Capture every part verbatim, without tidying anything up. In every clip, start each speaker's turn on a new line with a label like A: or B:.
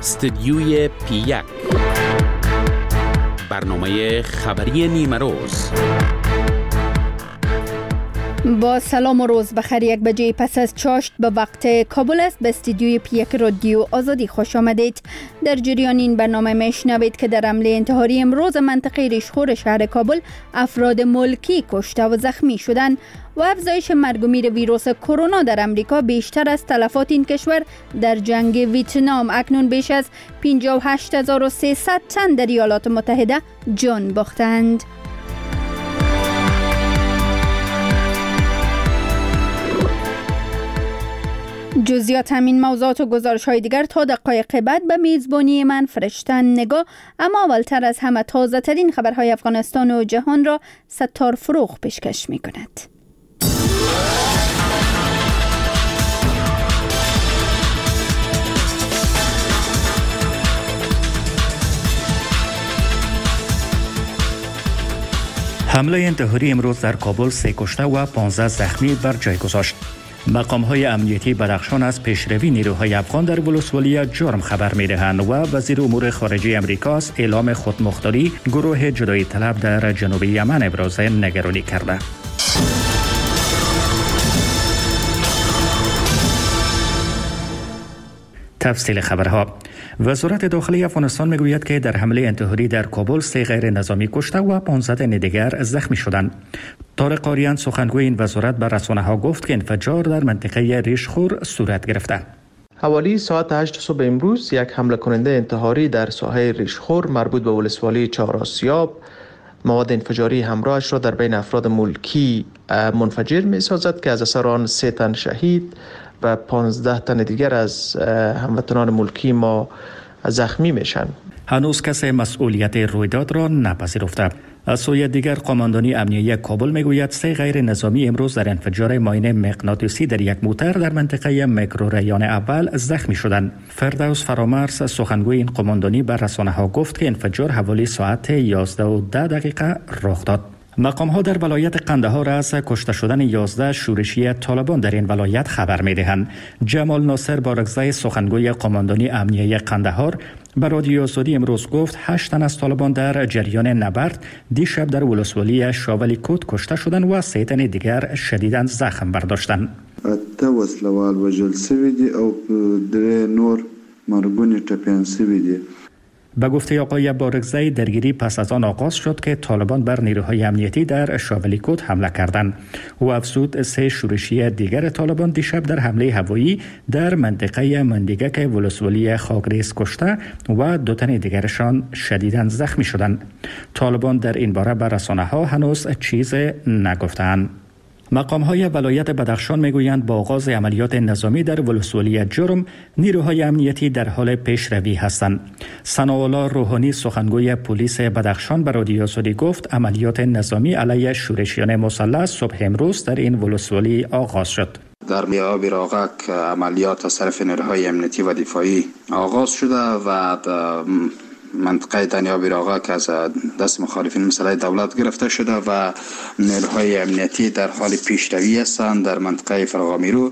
A: استدیوی پی یک، برنامه خبری نیمه روز.
B: با سلام و روز بخیر. یک بجه پس از چاشت به وقت کابل است. به استودیوی پی یک رادیو آزادی خوش آمدید. در جریان این برنامه میشنوید که در حمله انتحاری امروز منطقه ریشخور شهر کابل افراد ملکی کشته و زخمی شدند و افزایش مرگ و میر ویروس کرونا در امریکا بیشتر از تلفات این کشور در جنگ ویتنام. اکنون بیش از پنجاه و هشت هزار و سیصد تن در ایالات متحده جان باختند. جزئیات همین موضوعات و گزارش های دیگر تا دقایق بعد به میزبانی من فرشتن نگاه. اما اولتر از همه تازه ترین خبرهای افغانستان و جهان را ستار فروغ پیشکش می کند.
C: حمله انتحاری امروز در کابل سه کشته و پانزده زخمی بر جای گذاشت. مقام‌های امنیتی بدخشان از پیشروی نیروهای افغان در ولسوالی جرم خبر می‌دهند و وزیر امور خارجه امریکا از اعلام خودمختاری گروه جدایی طلب در جنوب یمن ابراز نگرانی کرده. تفصیل خبرها. وزارت داخلی افغانستان میگوید که در حمله انتحاری در کابل سه غیر نظامی کشته و پانزده دیگر زخمی شدند. طارق آریان سخنگوی این وزارت به رسانه‌ها گفت که انفجار در منطقه ریشخور صورت گرفته.
D: حوالی ساعت هشت صبح امروز یک حمله کننده انتحاری در ساحه ریشخور مربوط به ولسوالی چهار آسیاب مواد انفجاری همراهش را در بین افراد ملکی منفجر می سازد که از اثر آن سه تن شهید و پانزده تن دیگر از هموطنان ملکی ما زخمی میشن.
C: هنوز کسی مسئولیت رویداد را نپذیرفته. از سوی دیگر قماندانی امنیتی کابل میگوید سه غیر نظامی امروز در انفجار ماین مغناطیسی در یک موتر در منطقه میکروریان اول زخمی شدند. فردوس فرامرز سخنگوی این قماندانی به رسانه‌ها گفت که انفجار حوالی ساعت یازده و ده دقیقه رخ داد. مقام‌ها در ولایت قندهار از کشته شدن یازده شورشی طالبان در این ولایت خبر می‌دهند. جمال ناصر بارگزای سخنگوی قماندانی امنیتی قندهار به رادیو آزادی امروز گفت هشت تن از طالبان در جریان نبرد دیشب در ولسوالی شاولی کوت کشته شدند و سه تن دیگر شدیداً زخم برداشتند.
E: اته وسلوال وژل شوي دي او درې نور مرګونه ټپیان شوي دي.
C: به گفته آقای بارگزای درگیری پس از آن آغاز شد که طالبان بر نیروهای امنیتی در شاولیکوت حمله کردند. او افزود سه شورشی دیگر طالبان دیشب در حمله هوایی در منطقه مندیگک ولسوالی خاکریز کشته و دو تن دیگرشان شدیداً زخمی شدند. طالبان در این باره به رسانه‌ها هنوز چیز نگفتند. مقام‌های ولایت بدخشان میگویند با آغاز عملیات نظامی در ولسوالی جرم نیروهای امنیتی در حال پیشروی هستند. ثناءالله روحانی سخنگوی پلیس بدخشان به رادیو آزادی گفت عملیات نظامی علیه شورشیان مسلح صبح امروز در این ولسوالی آغاز شد.
F: در میاب راغک عملیات از طرف نیروهای امنیتی و دفاعی آغاز شده و منطقه دنیاب راغا که از دست مخالفین مسلح دولت گرفته شده و نیروهای امنیتی در حال پیشروی هستند در منطقه فراغامیرو.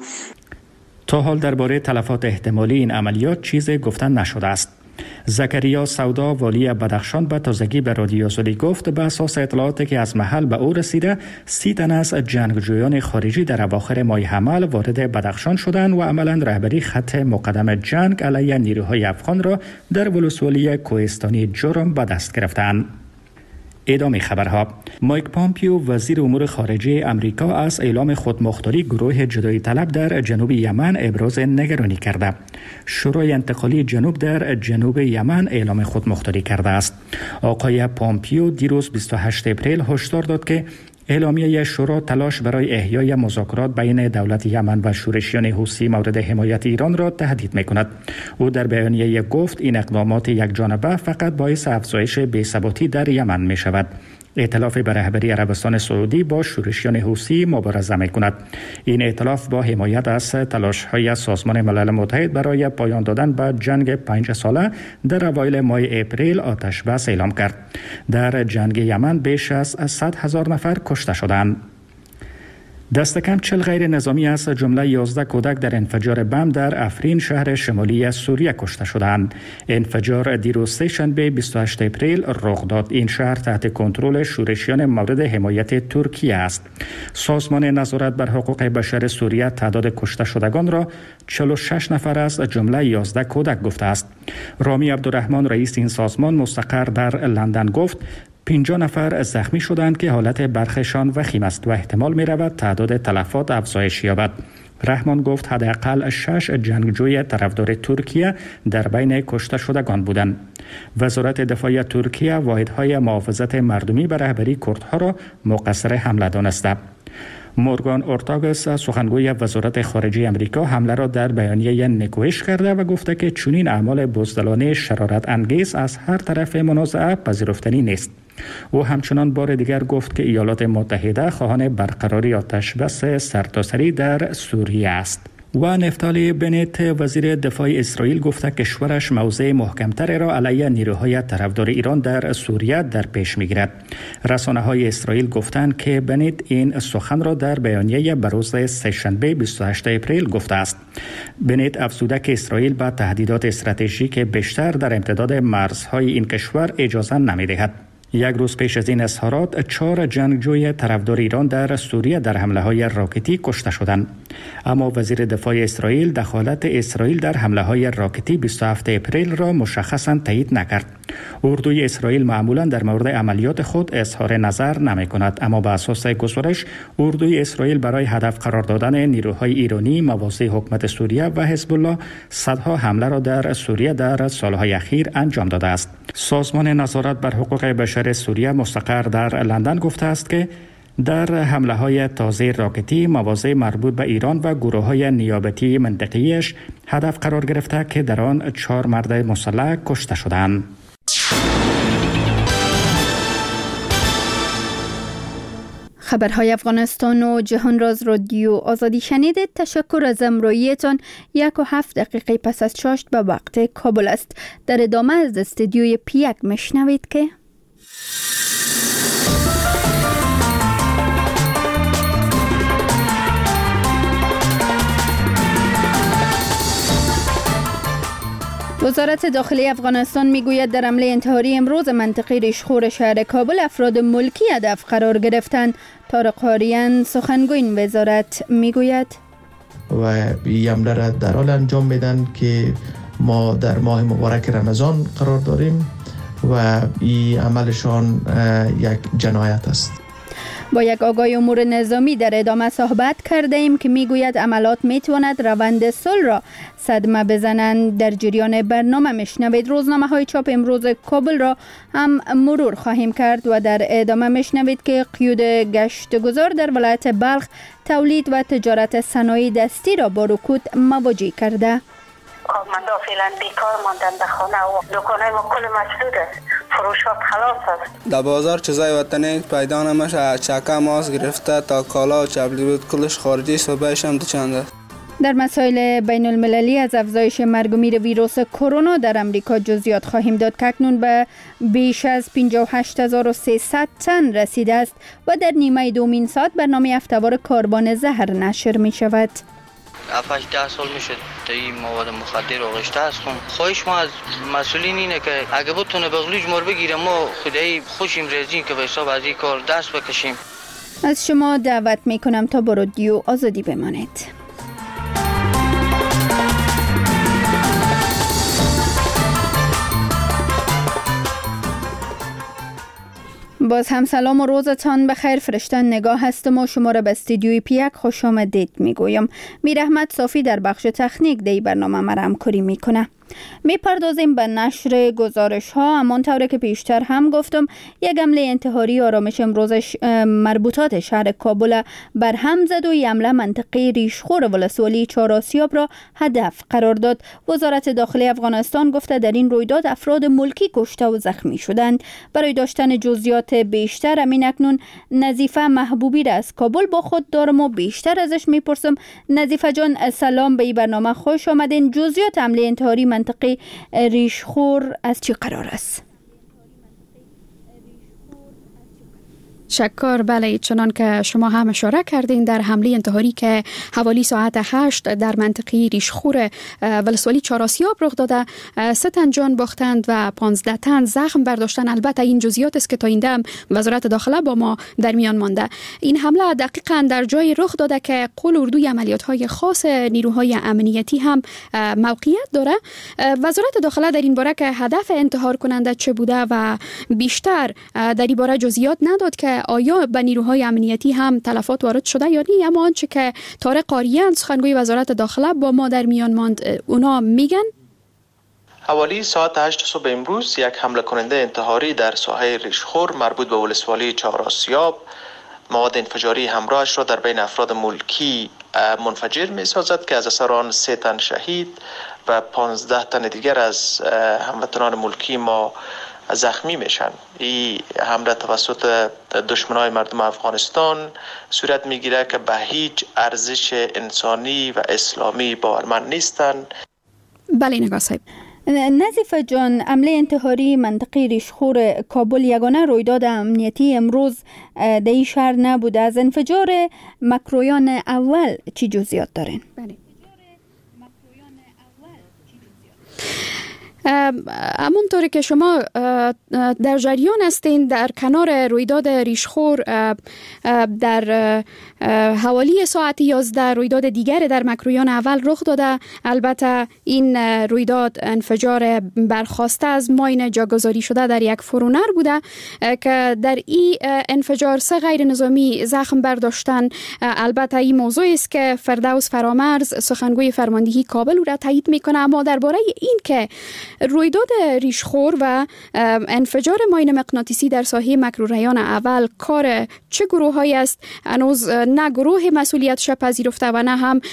C: تا حال درباره تلفات احتمالی این عملیات چیزی گفتن نشده است. زکریا سودا والی بدخشان به تازگی به رادیو آزادی گفت به اساس اطلاعاتی که از محل به او رسیده سی تن از جنگجویان خارجی در اواخر ماه حمل وارد بدخشان شدند و عملا رهبری خط مقدم جنگ علیه نیروهای افغان را در ولسوالی کوهستانی جرم به دست گرفتند. ادامه خبرها. مایک پامپیو وزیر امور خارجه امریکا از اعلام خودمختاری گروه جدایی طلب در جنوب یمن ابراز نگرانی کرده. شورای انتقالی جنوب در جنوب یمن اعلام خودمختاری کرده است. آقای پامپیو دیروز بیست و هشتم اپریل هشدار داد که اعلامیه شورا تلاش برای احیای مذاکرات بین دولت یمن و شورشیان حوثی مورد حمایت ایران را تهدید می‌کند. او در بیانیه گفت این اقدامات یکجانبه فقط باعث افزایش بی‌ثباتی در یمن می‌شود. ائتلاف به رهبری عربستان سعودی با شورشیان حوثی مبارزه می‌کند. این ائتلاف با حمایت از تلاش‌های سازمان ملل متحد برای پایان دادن به جنگ پنج ساله در اوایل ماه اپریل آتش بس اعلام کرد. در جنگ یمن بیش از صد هزار نفر کشته شدند. دست کم چهل غیر نظامی از جمله یازده کودک در انفجار بم در افرین شهر شمالی سوریه کشته شدند. انفجار دیروز سه‌شنبه بیست و هشتم اپریل رخ داد. این شهر تحت کنترل شورشیان مورد حمایت ترکیه است. سازمان نظارت بر حقوق بشر سوریه تعداد کشته شدگان را چهل و شش نفر از جمله یازده کودک گفته است. رامی عبدالرحمن رئیس این سازمان مستقر در لندن گفت پنجاه نفر زخمی شدند که حالت برخشان وخیم است و احتمال می رود تعداد تلفات افزایش یابد. رحمان گفت حداقل شش جنگجوی طرفدار ترکیه در بین کشته شدگان بودند. وزارت دفاع ترکیه واحدهای محافظت مردمی به رهبری کردها را مقصر حمله دانسته. مورگان اورتاگس سخنگوی وزارت خارجه امریکا حمله را در بیانیه نکوهش کرده و گفته که چنین اعمال بزدلانه شرارت انگیز از هر طرف منازعه پذیرفتنی نیست. او همچنان بار دیگر گفت که ایالات متحده خواهان برقراری آتش بس سرتاسری در سوریه است. و نفتالی بنت وزیر دفاع اسرائیل گفته کشورش موضع محکمتر را علیه نیروهای طرفدار ایران در سوریه در پیش میگیرد. رسانه‌های اسرائیل گفتند که بنت این سخن را در بیانیه به روز سه‌شنبه بیست و هشتم اپریل گفته است. بنت افزوده که اسرائیل با تهدیدات استراتژیک بیشتر در امتداد مرزهای این کشور اجازه نمی‌دهد. یک روز پیش از این اظهارات چهار جنگجوی طرفدار ایران در سوریه در حمله‌های راکتی کشته شدند. اما وزیر دفاع اسرائیل دخالت اسرائیل در حمله‌های راکتی بیست و هفتم اپریل را مشخصاً تایید نکرد. اردوی اسرائیل معمولاً در مورد عملیات خود اظهار نظر نمی‌کند، اما بر اساس گزارش اردوی اسرائیل برای هدف قرار دادن نیروهای ایرانی موازی حکومت سوریه و حزب الله صدها حمله را در سوریه در سالهای اخیر انجام داده است. سازمان نظارت بر حقوق بشر سوریه مستقر در لندن گفته است که در حمله های تازه راکتی مواضع مربوط به ایران و گروه های نیابتی منطقیش هدف قرار گرفته که در آن چهار مرد مسلح کشته شدند.
B: خبرهای افغانستان و جهان راز رادیو آزادی شنیدید. تشکر از همراهیتان. یک و هفت دقیقه پس از چاشت به وقت کابل است. در ادامه از استودیوی پیک میشنوید که وزارت داخلی افغانستان میگوید در حمله انتحاری امروز منطقه ریشخور شهر کابل افراد ملکی هدف قرار گرفتند. طارق قاریان سخنگوی این وزارت میگوید
D: و این حمله را در حال انجام میدن که ما در ماه مبارک رمضان قرار داریم و این عملشان یک جنایت است.
B: با یک آگاه امور نظامی در ادامه صحبت کرده ایم که میگوید عملات میتواند روند صلح را صدمه بزنند. در جریان برنامه میشنوید روزنامه های چاپ امروز کابل را هم مرور خواهیم کرد و در ادامه میشنوید که قیود گشتگزار در ولایت بلخ تولید و تجارت صنایع دستی را با رکود مواجه کرده.
G: کارمندا فعلا بیکار ماندن در خانه و دکانای ما کل مسدود است. فروشات خلاص است.
H: در بازار چیزای وطنی پیدا نمیشه. چکه ماست گرفته تا کالا و چپلی بود کلش خارجی است و بیش هم دوچند است.
B: در مسائل بین المللی از افزایش مرگ و میر ویروس کرونا در امریکا جزئیات خواهیم داد که اکنون به بیش از پنجاه و هشت هزار و سیصد تن رسیده است و در نیمه دومین ساعت برنامه هفته‌وار کاربان زهر نشر می شود.
I: هفت ده سال میشه تا این مواد مخدر آغشته است. خواهش ما از مسئولین اینه که اگه بتونه بغلوج مار بگیره ما خدایی خوشیم رزین که به حساب از این کار دست بکشیم.
B: از شما دعوت میکنم تا با رادیو آزادی بمانید. باز هم سلام و روزتان بخیر. فرشتن نگاه هستم و شما را به استودیوی پیک خوش آمدید میگویم. میر احمد صافی در بخش تکنیک دی برنامه مرا همکاری میکنه. می پردازیم به نشر گزارش ها. همانطور که پیشتر هم گفتم یک حمله انتحاری آرامش امروزش مربوطات شهر کابل بر هم زد و این حمله منطقه ریشخور ولسوالی چهار آسیاب را هدف قرار داد. وزارت داخلی افغانستان گفته در این رویداد افراد ملکی کشته و زخمی شدند. برای داشتن جزئیات بیشتر امین اکنون نظیفه محبوبی را از کابل با خود دارم و بیشتر ازش میپرسم. نظیفه جان سلام، به این برنامه خوش آمدین. جزئیات حمله انتحاری منطقه ریشخور از چی قرار است؟
J: تشکر. بله، چنان که شما هم اشاره کردین، در حمله انتحاری که حوالی ساعت هشت در منطقه ریشخور ولسوالی چهار آسیاب رخ داده، سه تن جان باختند و پانزده تن زخم برداشتن. البته این جزئیات است که تا اینجا وزارت داخله با ما در میان مانده. این حمله دقیقاً در جای رخ داده که قول اردوی عملیات‌های خاص نیروهای امنیتی هم موقعیت داره. وزارت داخله در این باره که هدف انتحار کننده چه بوده و بیشتر در این باره جزئیات نداد که آیا به نیروهای امنیتی هم تلفات وارد شده یا نه. اما آنچه که طارق قاریان سخنگوی وزارت داخله با ما در میان ماند، اونا میگن
D: حوالی ساعت هشت صبح امروز یک حمله کننده انتحاری در ساحه ریشخور مربوط به ولسوالی چهار آسیاب مواد انفجاری همراهش را در بین افراد ملکی منفجر می سازد که از اثر آن سه تن شهید و پانزده تن دیگر از هموطنان ملکی ما زخمی میشن. این حمله توسط دشمنای مردم افغانستان صورت میگیره که به هیچ ارزش انسانی و اسلامی باورمند نیستند.
J: بله نگاه صاحب.
B: نظیفه جان، حمله انتحاری منطقه ریشخور کابل یگانه رویداد امنیتی امروز در این شهر نبوده. از انفجار مکرویان اول چی جزئیات دارین؟
J: بله. همونطوری که شما در جریان هستین، در کنار رویداد ریشخور در حوالی ساعت یازده رویداد دیگر در مکرویان اول رخ داده. البته این رویداد انفجار برخواسته از ماین جاگذاری شده در یک فرونر بوده که در این انفجار سه غیر نظامی زخم برداشتن. البته این موضوع است که فردوس فرامرز سخنگوی فرماندهی کابل را تایید میکنه. اما درباره این که رویداد ریشخور و انفجار ماین مغناطیسی در ساحه مکروریان اول کار چه گروه هایی است، هنوز نه گروه مسئولیتش پذیرفته و نه هم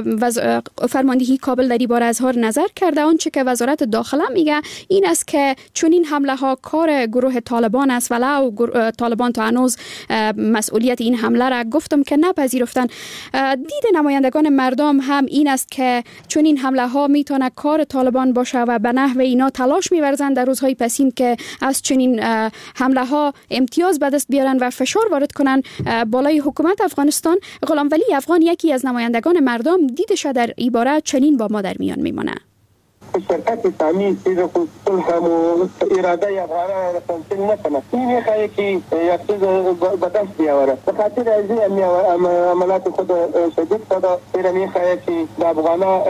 J: فرماندهی کابل در این باره اظهار نظر کرده. آنچه که وزارت داخله میگه این است که چون این حمله ها کار گروه طالبان است، ولو طالبان تا هنوز مسئولیت این حمله را گفتم که نپذیرفتن. دید نمایندگان مردم هم این است که چون این حمله ها میتونه کار طالبان باشه و به نحو اینا تلاش می‌ورزند در روزهای پسین که از چنین حمله ها امتیاز به دست بیارن و فشار وارد کنن بالای حکومت افغانستان. غلام ولی افغان یکی از نمایندگان مردم دیدش در این باره چنین با ما در میان میمونه.
K: شرکت تعمیر چیز صلح و اراده افغانان را تمثیل نکنه. این میخواه که یک چیز به دست بیاوره. به خاطر از این عملات خود شدید شده. این میخواه که به افغانان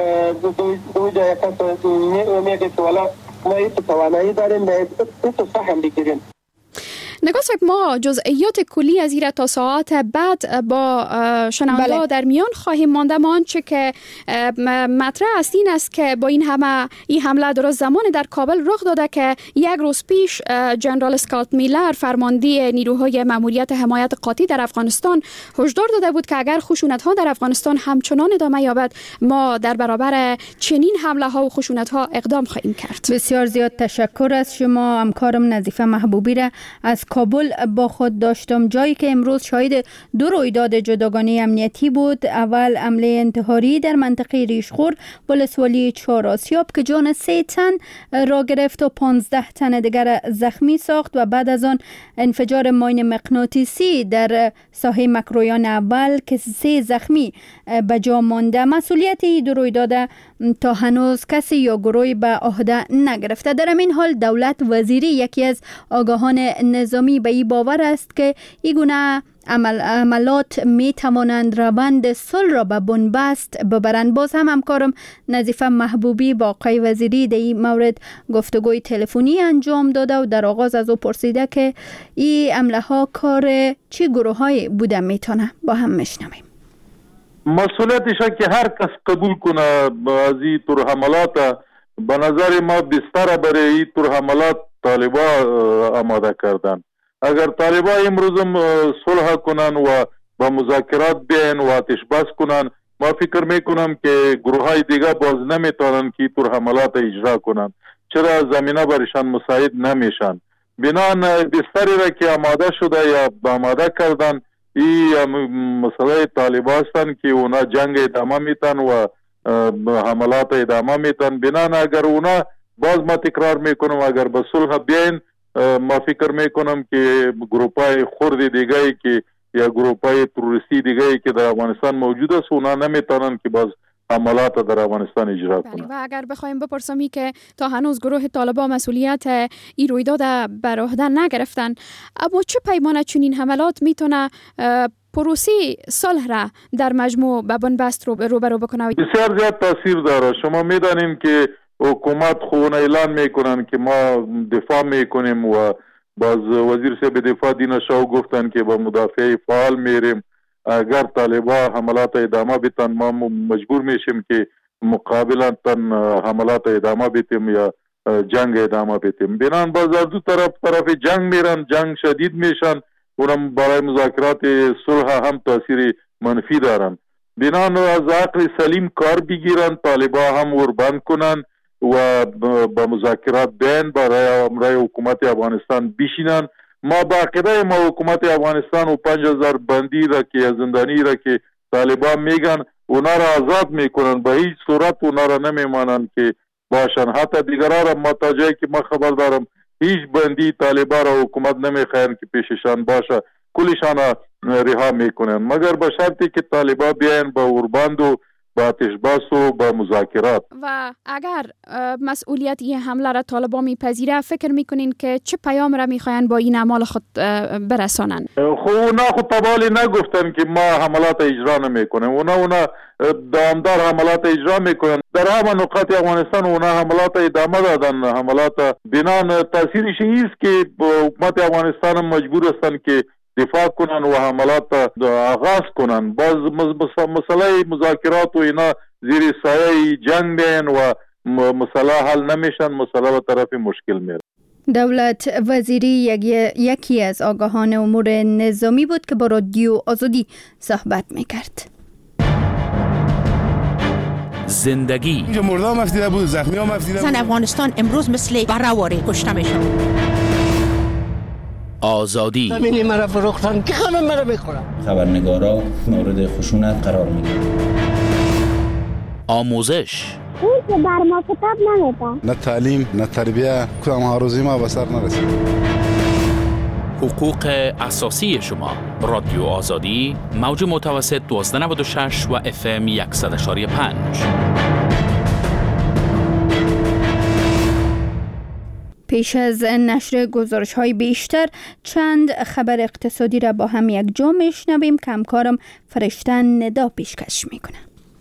K: دو جای کس میگه که والا ما این توانایی داریم به این تو سهم بگیریم.
J: نگاه صاحب، ما جزئیات کلی از این تا ساعت بعد با شنونده بله. در میان خواهیم مانده. ما آنچه که مطرح است این است که با این همه این حمله درست زمان در کابل رخ داده که یک روز پیش جنرال اسکات میلر فرمانده نیروهای ماموریت حمایت قاطع در افغانستان هشدار داده بود که اگر خشونت ها در افغانستان همچنان ادامه یابد ما در برابر چنین حمله ها و خشونت ها اقدام خواهیم کرد.
B: بسیار زیاد تشکر از شما. همکارم نظیفه محبوبی را از کابل با خود داشتم، جایی که امروز شاهد دو رویداد جداگانه امنیتی بود. اول حمله انتحاری در منطقه ریشخور ولسوالی چهار آسیاب که جان سه تن را گرفت و پانزده تن دیگر زخمی ساخت و بعد از آن انفجار ماین مغناطیسی در ساحه مکرویان اول که سه زخمی به جا مانده. مسئولیت این دو رویداد تا هنوز کسی یا گروهی به عهده نگرفته. در این حال دولت وزیری یکی از آگاهان نظامی به این باور است که این گونه عمل عملات می توانند روند صلح را به بنبست ببرند. باز هم همکارم نظیفه محبوبی با آقای وزیری در این مورد گفتگوی تلفنی انجام داده و در آغاز از او پرسیده که این عمله ها کار چه گروه های بوده میتونه. با هم میشنویم.
L: مسئولیتش که هر کس قبول کنه از این طور حملات، به نظر ما بستر برای این طور حملات طالبا آماده کردن. اگر طالبا امروز صلح کنن و با مذاکرات بیاین و آتش بس کنن، ما فکر میکنم که گروه های دیگه باز نمیتونن که طور حملات اجرا کنن، چرا زمینه برشان مساعد نمیشن. بنان بستری را که آماده شده یا آماده کردن این مسئله طالبا هستن که اونا جنگ ادامه میتن و حملات ادامه میتن. بنان اگر اونا باز ما تکرار میکنم اگر به صلح بیاین ما فکر میکنم که گروپای خرد دیگری که یا گروپای تروریستی دیگری که در افغانستان موجود است اونا نمیتونن که باز حملات در افغانستان اجرا کنند.
J: و اگر بخوایم بپرسمی که تا هنوز گروه طالبان مسئولیت این رویداد بر عهده نگرفتن، اما چه پیمانه چنین حملات میتونه پروسه صلح را در مجموع به بنبست رو روبرو بکنه؟
L: بسیار زیاد تاثیر داره. شما میدانیم که حکومت خود اعلان میکنن که ما دفاع میکنیم و باز وزیر صاحب دفاع دینا شاه گفتن که با مدافع فعال میریم. اگر طالبا حملات ادامه بیتن ما مجبور میشیم که مقابلا تن حملات ادامه بیتیم یا جنگ ادامه بیتیم. بنان باز از دو طرف طرف جنگ میرن، جنگ شدید میشن، اونم برای مذاکرات صلح هم تاثیر منفی دارن. بنان از عقل سلیم کار بگیرن، طالبا هم وربند کنن و با مذاکرات بین برای امرای حکومت افغانستان بشینن. ما با عقیده ما حکومت افغانستان و پنج هزار بندی را که زندانی را که طالبان میگن اونا را آزاد میکنن، به هیچ صورت اونا را نمیمانن که باشن. حتی دیگران را ما تا جایی که ما خبر دارم هیچ بندی طالبان را حکومت نمیخواین که پیششان باشه، کلشان رها میکنن، مگر به شرطی که طالبان بیاین با اوربند و با آتش‌بس و با مذاکرات.
J: و اگر مسئولیت این حمله را طالبان میپذیره، فکر میکنین که چه پیام را میخواین با این اعمال خود برسانن؟
L: خب اونا خود تبالی نگفتن که ما حملات اجرا نمیکنیم. اونا اونا دامدار حملات اجرا میکنن. در همه نقاط افغانستان اونا حملات ادامه دادن. حملات بنان تاثیرش ایست که حکومت افغانستان مجبور هستن که دفاع کنن و حملات آغاز کنن. باز مسئله مذاکرات و اینا زیر سایه جنگ بین و مسئله حل نمیشن، مسئله به طرف مشکل میره.
B: دولت وزیری یکی از آگاهان امور نظامی بود که با رادیو آزادی صحبت میکرد.
A: زندگی
M: اینجا مردم مفتیده بود، زخمی هم مفتیده بود.
N: زن افغانستان امروز مثل براواری کشته میشن.
A: آزادی
O: همینی مرا فروختن که همه مرا میخورن.
P: خبرنگارا مورد خشونت قرار میگیرن.
A: آموزش
Q: اون که بر ما کتاب نمیده.
M: نه تعلیم نه تربیه، کدام هاروزی ما بسر نرسید.
A: حقوق اساسی شما. رادیو آزادی موج متوسط دوازده نود و شش و اف ام صد و یک و پنج.
B: پیش از نشر گزارش‌های بیشتر چند خبر اقتصادی را با هم یک جا میشنویم که همکارم فرشته ندا پیشکش میکنه.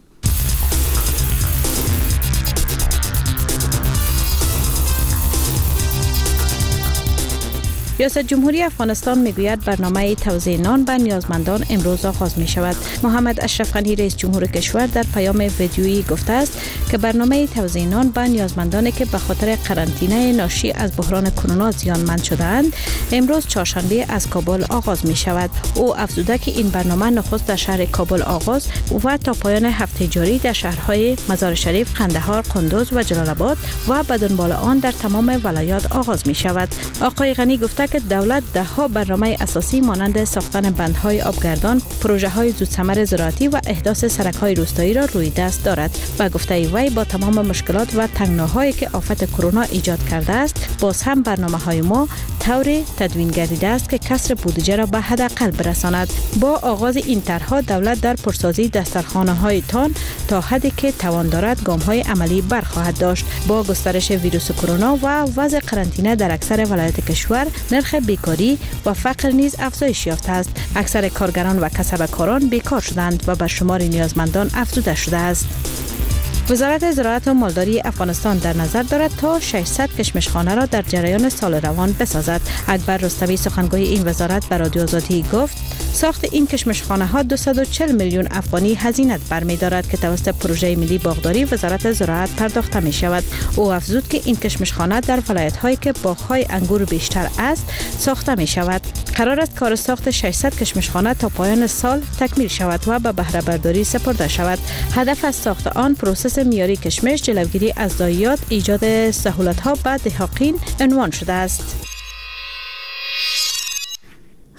R: ریاست جمهوری افغانستان میگوید برنامه توزیع نان به نیازمندان امروز آغاز می شود. محمد اشرف غنی رئیس جمهور کشور در پیام ویدیویی گفته است که برنامه توزیع نان به نیازمندانی که به خاطر قرنطینه ناشی از بحران کرونا زیانمند شده‌اند امروز چهارشنبه از کابل آغاز می شود. او افزوده که این برنامه نخست در شهر کابل آغاز و تا پایان هفته جاری در شهرهای مزار شریف، قندهار، قندوز و جلال آباد و به دنبال آن در تمام ولایات آغاز می شود. آقای غنی گفته که دولت ده ها برنامه اساسی مانند ساختن بندهای آبگردان، پروژه های زودثمر زراعتی و احداث سرک‌های روستایی را روی دست دارد. و گفته وی با تمام مشکلات و تنگناهایی که آفت کرونا ایجاد کرده است، باز هم برنامه‌های ما طوری تدوین گردیده است که کسر بودجه را به حداقل برساند. با آغاز این طرح‌ها دولت در پرسازی دسترخوانه‌های تان تا حدی که توان دارد گام‌های عملی برخواهد داشت. با گسترش ویروس کرونا و وضع قرنطینه در اکثر ولایات کشور، نرخ بیکاری و فقر نیز افزایش یافته است. اکثر کارگران و کسبکاران بیکار شدند و بر شمار نیازمندان افزوده شده است. وزارت زراعت و مالداری افغانستان در نظر دارد تا ششصد کشمشخانه را در جریان سال روان بسازد. اکبر رستمی سخنگوی این وزارت به رادیو آزادی گفت ساخت این کشمشخانه ها دویست و چهل میلیون افغانی هزینه برمی‌دارد که توسط پروژه ملی باغداری وزارت زراعت پرداخته می شود. او افزود که این کشمشخانه در ولایت هایی که باغ‌های انگور بیشتر است ساخته می شود. قرار است کار ساخت ششصد کشمشخانه تا پایان سال تکمیل شود و به بهره برداری سپرده شود. هدف از ساخت آن پروسس معیاری کشمش، جلوگیری از ضایعات، ایجاد سهولت‌ها به دهقان عنوان شده است.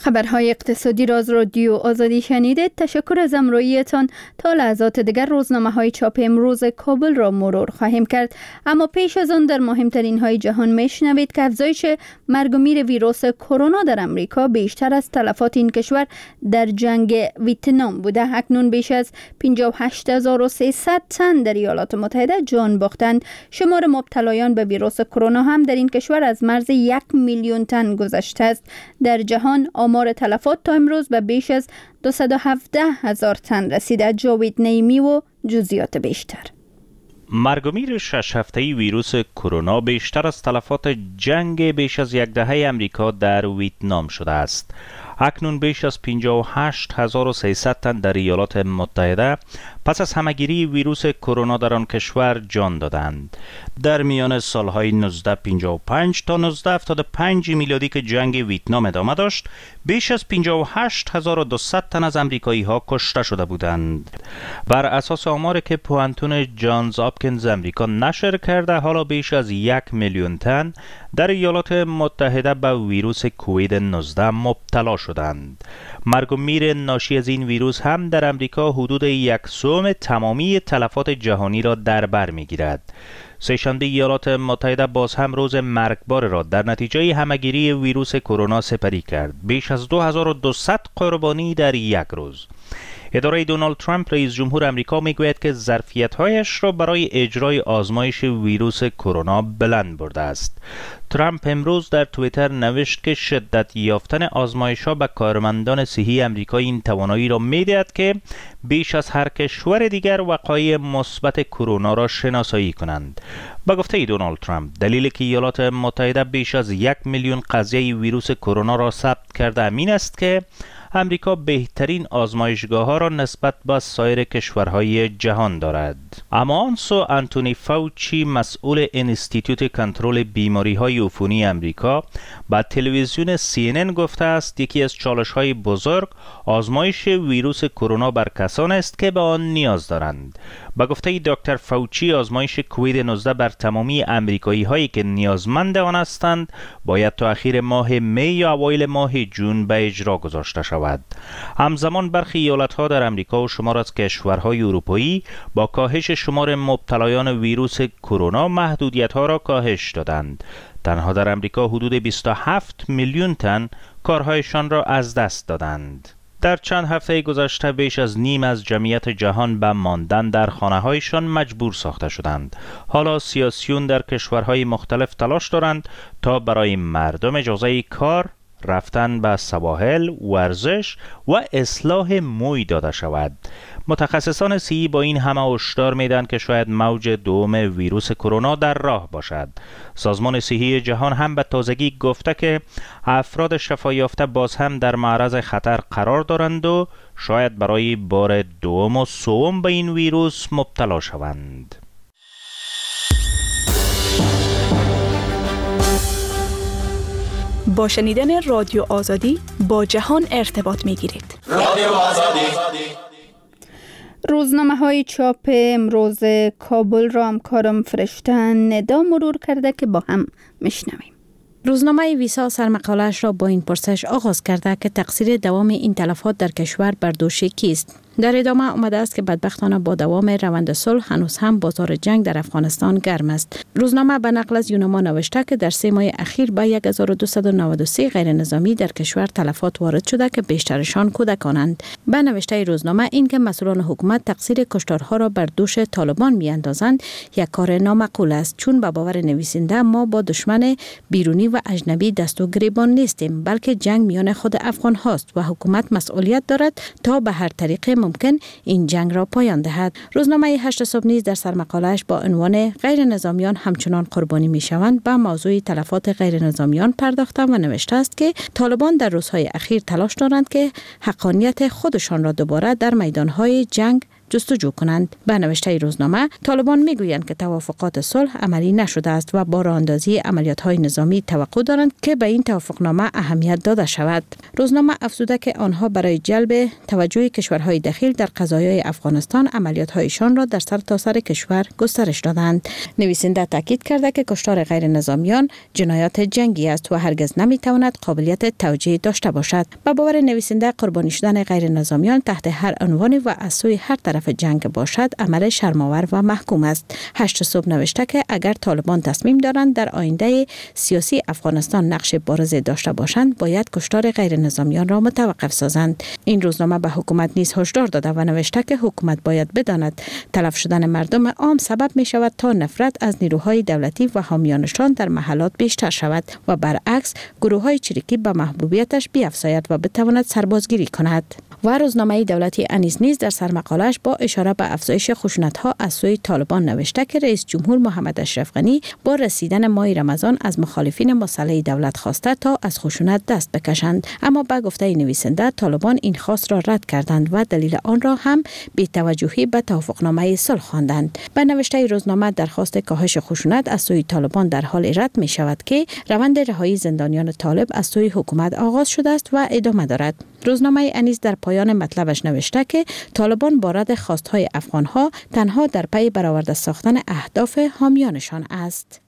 B: خبرهای اقتصادی را از رادیو آزادی شنیدید. تشکر از همراهیتان. تا لحظات دیگر روزنامه های چاپ امروز کابل را مرور خواهیم کرد، اما پیش از آن در مهمترین های جهان میشنوید که افزایش مرگ و میر ویروس کرونا در امریکا بیشتر از تلفات این کشور در جنگ ویتنام بوده. اکنون بیش از پنجاه و هشت هزار و سیصد تن در ایالات متحده جان باختند. شمار مبتلایان به ویروس کرونا هم در این کشور از مرز یک میلیون تن گذشته است. در جهان آمار تلفات تا امروز به بیش از دویست و هفده هزار تن رسیده. جاوید نیمی و جزئیات بیشتر.
S: مرگ و میر شش هفته‌ای ویروس کرونا بیشتر از تلفات جنگ بیش از یک دهه امریکا در ویتنام شده است. اکنون بیش از پنجاه و هشت هزار و سیصد تن در ایالات متحده پس از همهگیری ویروس کرونا در آن کشور جان دادند. در میان سالهای نوزده پنجاه و پنج تا نوزده هفتاد و پنج میلادی که جنگ ویتنام ادامه داشت، بیش از پنجاه و هشت هزار و دویست تن از امریکایی ها کشته شده بودند. بر اساس آماری که پوانتون جانز آپکینز امریکا نشر کرده، حالا بیش از یک میلیون تن در ایالات متحده به ویروس کووید نوزده مبتلا شدند. مرگ و میر ناشی از این ویروس هم در امریکا حدود یک سوم تمامی تلفات جهانی را در بر می‌گیرد. سه‌شنبه ایالات متحده باز هم روز مرگبار را در نتیجه همهگیری ویروس کرونا سپری کرد. بیش از دو هزار و دویست قربانی در یک روز. اداره دونالد ترامپ رئیس جمهور امریکا میگوید که ظرفیت‌هایش را برای اجرای آزمایش ویروس کرونا بلند برده است. ترامپ امروز در توییتر نوشت که شدت یافتن آزمایش‌ها به کارمندان صحی امریکا این توانایی را می‌دهد که بیش از هر کشور دیگر وقایع مثبت کرونا را شناسایی کنند. با گفته دونالد ترامپ، دلیلی که ایالات متحده بیش از یک میلیون قضیه ویروس کرونا را ثبت کرده این است که امریکا بهترین آزمایشگاه ها را نسبت به سایر کشورهای جهان دارد. اما آنسو آنتونی فاوچی، مسئول انستیتوت کنترل بیماری های عفونی امریکا، با تلویزیون سی ان ان گفته است یکی از چالش های بزرگ آزمایش ویروس کرونا بر کسان است که به آن نیاز دارند. با گفته دکتر فاوچی، آزمایش کووید نوزده بر تمامی امریکایی هایی که نیازمند آن هستند باید تا اخیر ماه می یا اوایل ماه جون به اجرا گذاشته شود. همزمان برخی ایالت‌ها در امریکا و شمار از کشورهای اروپایی با کاهش شمار مبتلایان ویروس کرونا محدودیت‌ها را کاهش دادند. تنها در امریکا حدود بیست و هفت میلیون تن کارهایشان را از دست دادند. در چند هفته گذشته بیش از نیم از جمعیت جهان به ماندن در خانه‌هایشان مجبور ساخته شدند. حالا سیاسیون در کشورهای مختلف تلاش دارند تا برای مردم اجازه کار، رفتن به سواحل، ورزش و اصلاح موی داده شود. متخصصان صحی با این همه هشدار میدن که شاید موج دوم ویروس کرونا در راه باشد. سازمان صحی جهان هم به تازگی گفته که افراد شفا یافته باز هم در معرض خطر قرار دارند و شاید برای بار دوم و سوم به این ویروس مبتلا شوند.
T: با شنیدن رادیو آزادی با جهان ارتباط می گیرید.
B: رادیو آزادی. روزنامه های چاپ امروز کابل را همکارم فرشته ندا مرور کرده که با هم میشنویم.
R: روزنامه ویسا سرمقاله‌اش را با این پرسش آغاز کرده که تقصیر دوام این تلفات در کشور بر دوش کیست؟ در ادامه آمده است که بدبختانه با دوام روند صلح هنوز هم بازار جنگ در افغانستان گرم است. روزنامه به نقل از یونما نوشته که در سه ماه اخیر به هزار و دویست و نود و سه غیر نظامی در کشور تلفات وارد شده که بیشترشان کودکانند. به نوشته روزنامه این که مسئولان حکومت تقصیر کشتارها را بر دوش طالبان میاندازند یک کار نامعقول است، چون به باور نویسنده ما با دشمن بیرونی و اجنبی دست و گریبان نیستیم، بلکه جنگ میان خود افغان هاست و حکومت مسئولیت دارد تا به هر طریق ممکن این جنگ را پایان دهد. روزنامه هشت صبح نیز در سرمقاله‌اش با عنوان غیر نظامیان همچنان قربانی میشوند به موضوع تلفات غیر نظامیان پرداخته و نوشته است که طالبان در روزهای اخیر تلاش دارند که حقانیت خودشان را دوباره در میدانهای جنگ جستجو کنند. به نوشته روزنامه طالبان میگویند که توافقات صلح عملی نشده است و با راه اندازی عملیات‌های نظامی توقع دارند که به این توافقنامه اهمیت داده شود. روزنامه افزوده که آنها برای جلب توجه کشورهای دخیل در قضایای افغانستان عملیات‌هایشان را در سرتاسر کشور گسترش دادند. نویسنده تاکید کرده که کشتار غیر نظامیان جنایات جنگی است و هرگز نمیتواند قابلیت توجیه داشته باشد. به باور نویسنده قربانی شدن غیر نظامیان تحت هر عنوانی و از سوی هر طرف جنگ باشد عمل شرم‌آور و محکوم است. هشت صبح نوشته که اگر طالبان تصمیم دارند در آینده سیاسی افغانستان نقش بارز داشته باشند باید کشتار غیر نظامیان را متوقف سازند. این روزنامه به حکومت نیز هشدار داده و نوشته که حکومت باید بداند تلف شدن مردم عام سبب می شود تا نفرت از نیروهای دولتی و حامیانشان در محلات بیشتر شود و برعکس گروه‌های چریکی به محبوبیتش بیفزاید و بتواند سربازگیری کند. و روزنامه دولتی انیس نیز در سرمقالش با اشاره به افزایش خشونت‌ها از سوی طالبان نوشته که رئیس جمهور محمد اشرف غنی با رسیدن ماه رمضان از مخالفین مسلح دولت خواسته تا از خشونت دست بکشند، اما به گفته نویسنده طالبان این خواست را رد کردند و دلیل آن را هم بی‌توجهی به توافقنامه صلح خواندند. به نوشته روزنامه درخواست کاهش خشونت از سوی طالبان در حال رد می شود که روند رهایی زندانیان طالب از سوی حکومت آغاز شده است و ادامه دارد. روزنامه انیس در پایان مطلبش نوشته که طالبان با رد خواستهای افغانها تنها در پی برآورده ساختن اهداف حامیانشان است.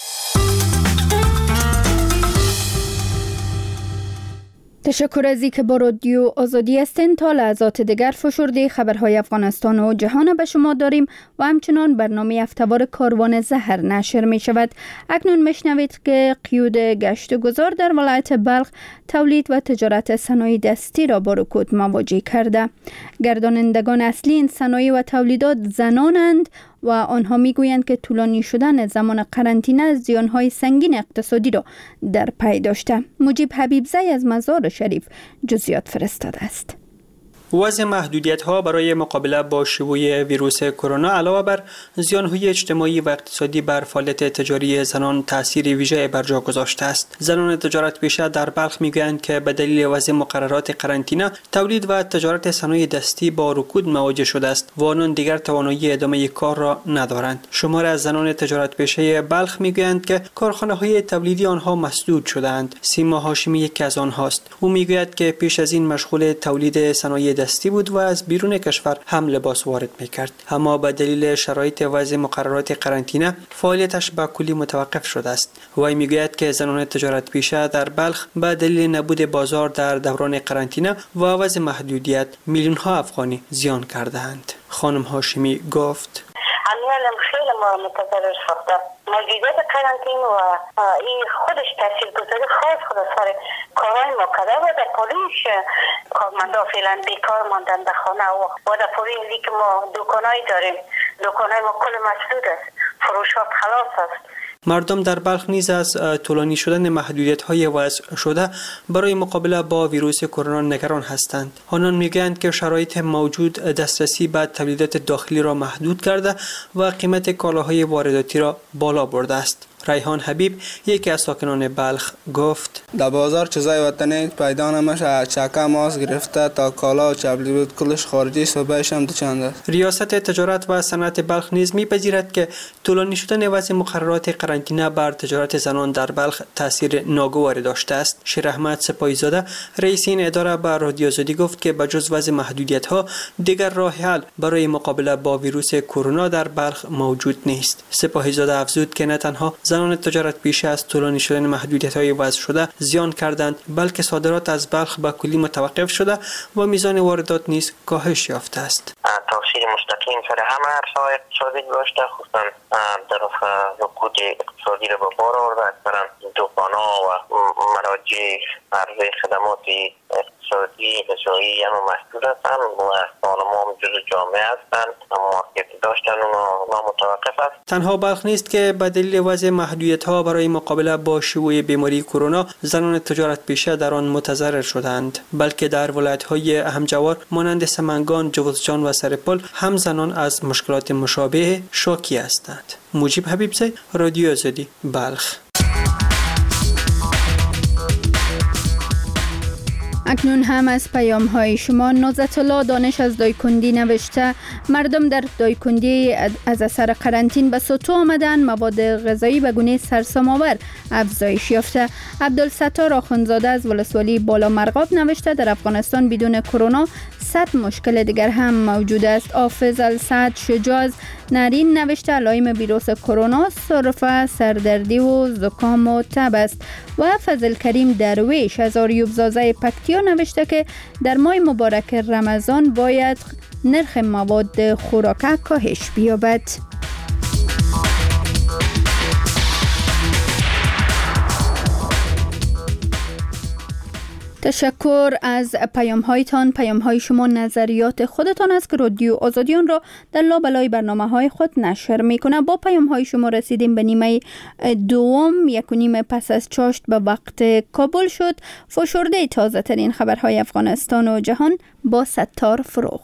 B: تشکر از اینکه با رادیو آزادی هستین. تا لحظات دیگر فشرده خبرهای افغانستان و جهان به شما داریم و همچنان برنامه هفته‌وار کاروان زهر نشر می شود. اکنون میشنوید که قیود گشت گذار در ولایت بلخ تولید و تجارت صنایع دستی را با رکود مواجه کرده. گردانندگان اصلی این صنایع و تولیدات زنانند و آنها میگویند که طولانی شدن زمان قرنطینه زیانهای سنگین اقتصادی را در پی داشته. مجیب حبیبزی از مزار شریف جزئیات فرستاده است.
U: وضع محدودیت‌ها برای مقابله با شیوع ویروس کرونا علاوه بر زیان‌های اجتماعی و اقتصادی بر فعالیت تجاری زنان تأثیر ویژه بر جا گذاشته است. زنان تجارت پیشه در بلخ میگویند که به دلیل وضع مقررات قرنطینه تولید و تجارت صنایع دستی با رکود مواجه شده است و آنان دیگر توانایی ادامه کار را ندارند. شمار از زنان تجارت پیشه بلخ میگویند که کارخانه‌های تولیدی آنها مسدود شده‌اند. سیما هاشمی یکی از آنهاست. او میگوید که پیش از این مشغول تولید صنایع دستی بود و از بیرون کشور هم لباس وارد میکرد، اما به دلیل شرایط وضع مقررات قرنطینه فعالیتش به کلی متوقف شده است. وی میگوید که زنان تجارت پیشه در بلخ به دلیل نبود بازار در دوران قرنطینه و وضع محدودیت میلیون ها افغانی زیان کرده‌اند. خانم هاشمی گفت:
G: عمل خیلی ما متضرر شده. موجودیت قرنطینه و این خودش تاثیرگذاری خاص خود سر کارهای ما کرده و در پولیش کارمندا فعلا بیکار ماندن در خانه و در پولیش که ما دکانایی داریم، دکانای ما کل مسدود است، فروشات خلاص است.
U: مردم در بلخ نیز از طولانی شدن محدودیت‌های وضع شده برای مقابله با ویروس کرونا نگران هستند. آنان میگویند که شرایط موجود دسترسی به تولیدات داخلی را محدود کرده و قیمت کالاهای وارداتی را بالا برده است. ریحان حبیب یکی از ساکنان بلخ گفت:
H: در بازار چیزای وطنی پیدا نمیشه، چکه ماست گرفته تا کالا و چبلیت کلش خارجی صبحش هم دوچند است.
U: ریاست تجارت و صنعت بلخ نیز میپذیرد که طولانی شدن وضع مقررات قرنطینه بر تجارت زنان در بلخ تاثیر ناگواری داشته است. شیر احمد سپاهیزاده رئیس این اداره به رادیو آزادی گفت که بجز وضع محدودیت‌ها دیگر راه حل برای مقابله با ویروس کرونا در بلخ موجود نیست. سپاهیزاده افزود که نه تنها زنان تجارت پیشه از طولانی شدن محدودیت‌های وضع شده زیان کردند، بلکه صادرات از بلخ به کلی متوقف شده و میزان واردات نیز کاهش یافته است.
V: تاثیر مستقیم سر همه عرصه‌های اقتصادی داشته، خصوصا در رکود اقتصادی را به بار آورده. اکثرا دکان‌ها و مراجع عرضه خدمات اقتصادی غذایی هم محدود هستند و سالم هم جزو جامعه هستند، مارکت داشتن و متوقف است.
U: تنها بلخ نیست که به دلیل وضع محدودیت‌ها برای مقابله با شیوع بیماری کرونا زنان تجارت پیشه در آن متضرر شدند، بلکه در ولایت‌های اهم‌جوار مانند سمنگان، جوزجان و سرپل هم زنان از مشکلات مشابه شاکی هستند. مجیب حبیبزی، رادیو آزادی، بلخ.
B: اکنون هم از پیام های شما. نازت الله دانش از دایکندی نوشته مردم در دایکندی از اثر قرنطین به سطوح آمدن، مواد غذایی به گونه سرسام‌آور افزایش یافته. عبدالستار آخوندزاده از ولسوالی بالا مرغاب نوشته در افغانستان بدون کرونا صد مشکل دیگر هم موجود است. حافظ السعد شجاع نرین نوشته علائم ویروس کرونا سرفه، سردردی و زکام و تب است. و فضل کریم درویش از آریوب زازه پکتیا نوشته که در ماه مبارک رمضان باید نرخ مواد خوراکه کاهش بیابد. تشکر از پیام هایتان. پیام های شما نظریات خودتان است که رادیو آزادیون را در لابلای برنامه های خود نشر می کنه. با پیام های شما رسیدیم به نیمه دوم. یک و نیم پس از چاشت به وقت کابل شد. فشرده تازه ترین خبرهای افغانستان و جهان با ستار فروغ.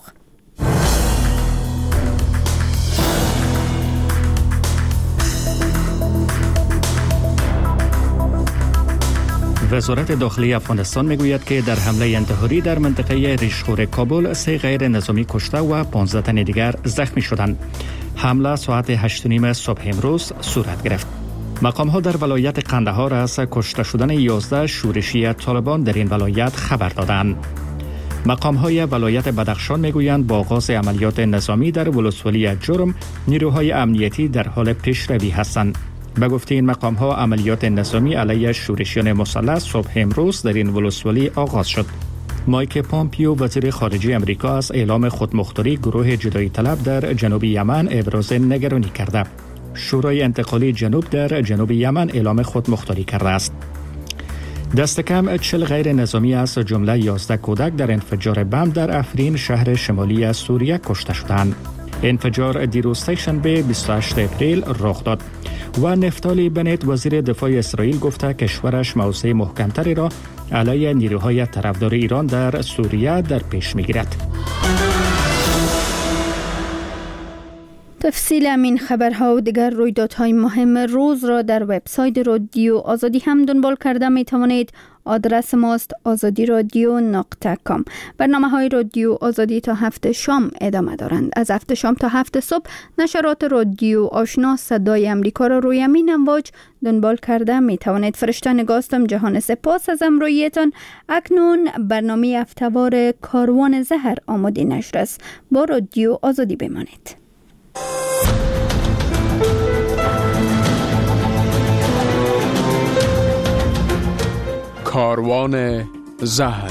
C: وزارت داخلی افغانستان میگوید که در حمله انتحاری در منطقه ریشخور کابل سه غیر نظامی کشته و پانزده تن دیگر زخمی شدند. حمله ساعت هشت و نیم صبح امروز صورت گرفت. مقام ها در ولایت قندهار از کشته شدن یازده شورشی طالبان در این ولایت خبر دادند. مقام های ولایت بدخشان میگویند با آغاز عملیات نظامی در ولسوالی جرم نیروهای امنیتی در حال پیشروی هستند. به گفته این مقام ها عملیات نظامی علیه شورشیان مسلح صبح امروز در این ولسوالی آغاز شد. مایک پامپیو وزیر خارجه امریکا از اعلام خودمختاری گروه جدایی طلب در جنوب یمن ابراز نگرانی کرده. شورای انتقالی جنوب در جنوب یمن اعلام خودمختاری کرده است. دست کم چهل غیر نظامی از جمله یازده کودک در انفجار بم در افرین شهر شمالی سوریه کشته شدند. انفجار دیروز سه‌شنبه بیست و هشتم اپریل رخ داد و نفتالی بنت وزیر دفاع اسرائیل گفته کشورش موضع محکمتری را علیه نیروهای طرفدار ایران در سوریه در پیش میگیرد.
B: تفصیل همین خبرها و دیگر رویدادهای مهم روز را در وبسایت رادیو آزادی هم دنبال کرده می توانید. آدرس ماست آزادی رادیو نقطه کام. برنامه های رادیو آزادی تا هفت شام ادامه دارند. از هفت شام تا هفت صبح نشرات رادیو آشنا صدای امریکا را روی همین امواج دنبال کرده می توانید. فرشته نگاستم جهان سپاس از همراهیتان. اکنون برنامه هفته‌وار کاروان زهر آماده نشر است. با رادیو آزادی بمانید.
E: کاروان زهر.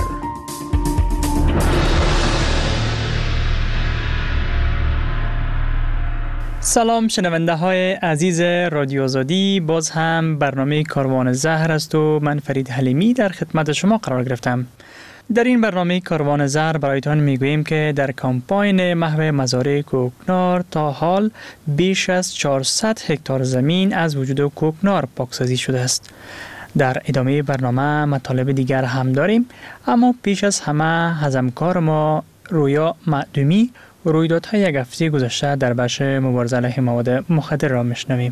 U: سلام شنونده های عزیز رادیو آزادی، باز هم برنامه کاروان زهر است و من فرید حلیمی در خدمت شما قرار گرفتم. در این برنامه کاروان زهر برایتان میگوییم که در کمپاین محو مزارع کوکنار تا حال بیش از چهارصد هکتار زمین از وجود کوکنار پاکسازی شده است. در ادامه برنامه مطالب دیگر هم داریم، اما پیش از همه از همکار ما رویا معدومی رویدادهای یک هفته گذشته در بخش مبارزه علیه مواد مخدر را میشنویم.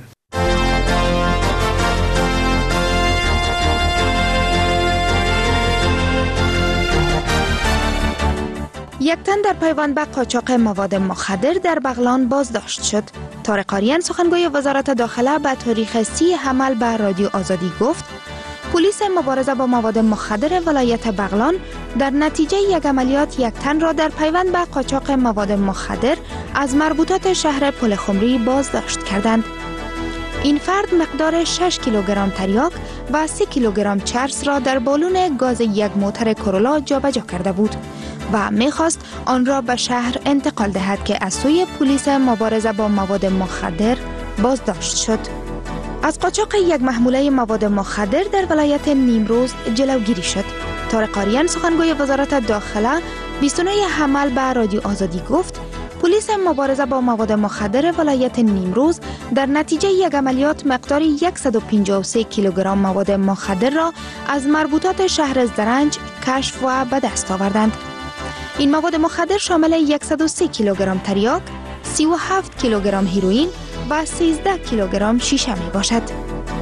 F: یک تن در پیوند به قاچاق مواد مخدر در بغلان بازداشت شد. طارق آریان سخنگوی وزارت داخله به تاریخ سی حمل به رادیو آزادی گفت پلیس مبارزه با مواد مخدر ولایت بغلان در نتیجه یک عملیات یک تن را در پیوند به قاچاق مواد مخدر از مربوطات شهر پلخمری بازداشت کردند. این فرد مقدار شش کیلوگرم تریاک و سه کیلوگرم چرس را در بالون گاز یک موتر کرولا جابجا کرده بود و می‌خواست آن را به شهر انتقال دهد که از سوی پلیس مبارزه با مواد مخدر بازداشت شد. از قاچاق یک محموله مواد مخدر در ولایت نیمروز جلوگیری شد. طارق آریان سخنگوی وزارت داخله بیست و نه حمل به رادیو آزادی گفت پلیس مبارزه با مواد مخدر ولایت نیمروز در نتیجه یک عملیات مقدار صد و پنجاه و سه کیلوگرم مواد مخدر را از مربوطات شهر زرنج کشف و به دست آوردند. این مواد مخدر شامل صد و سه کیلوگرم تریاک، سی و هفت کیلوگرم هیروئین و سیزده کیلوگرم شیشه می باشد.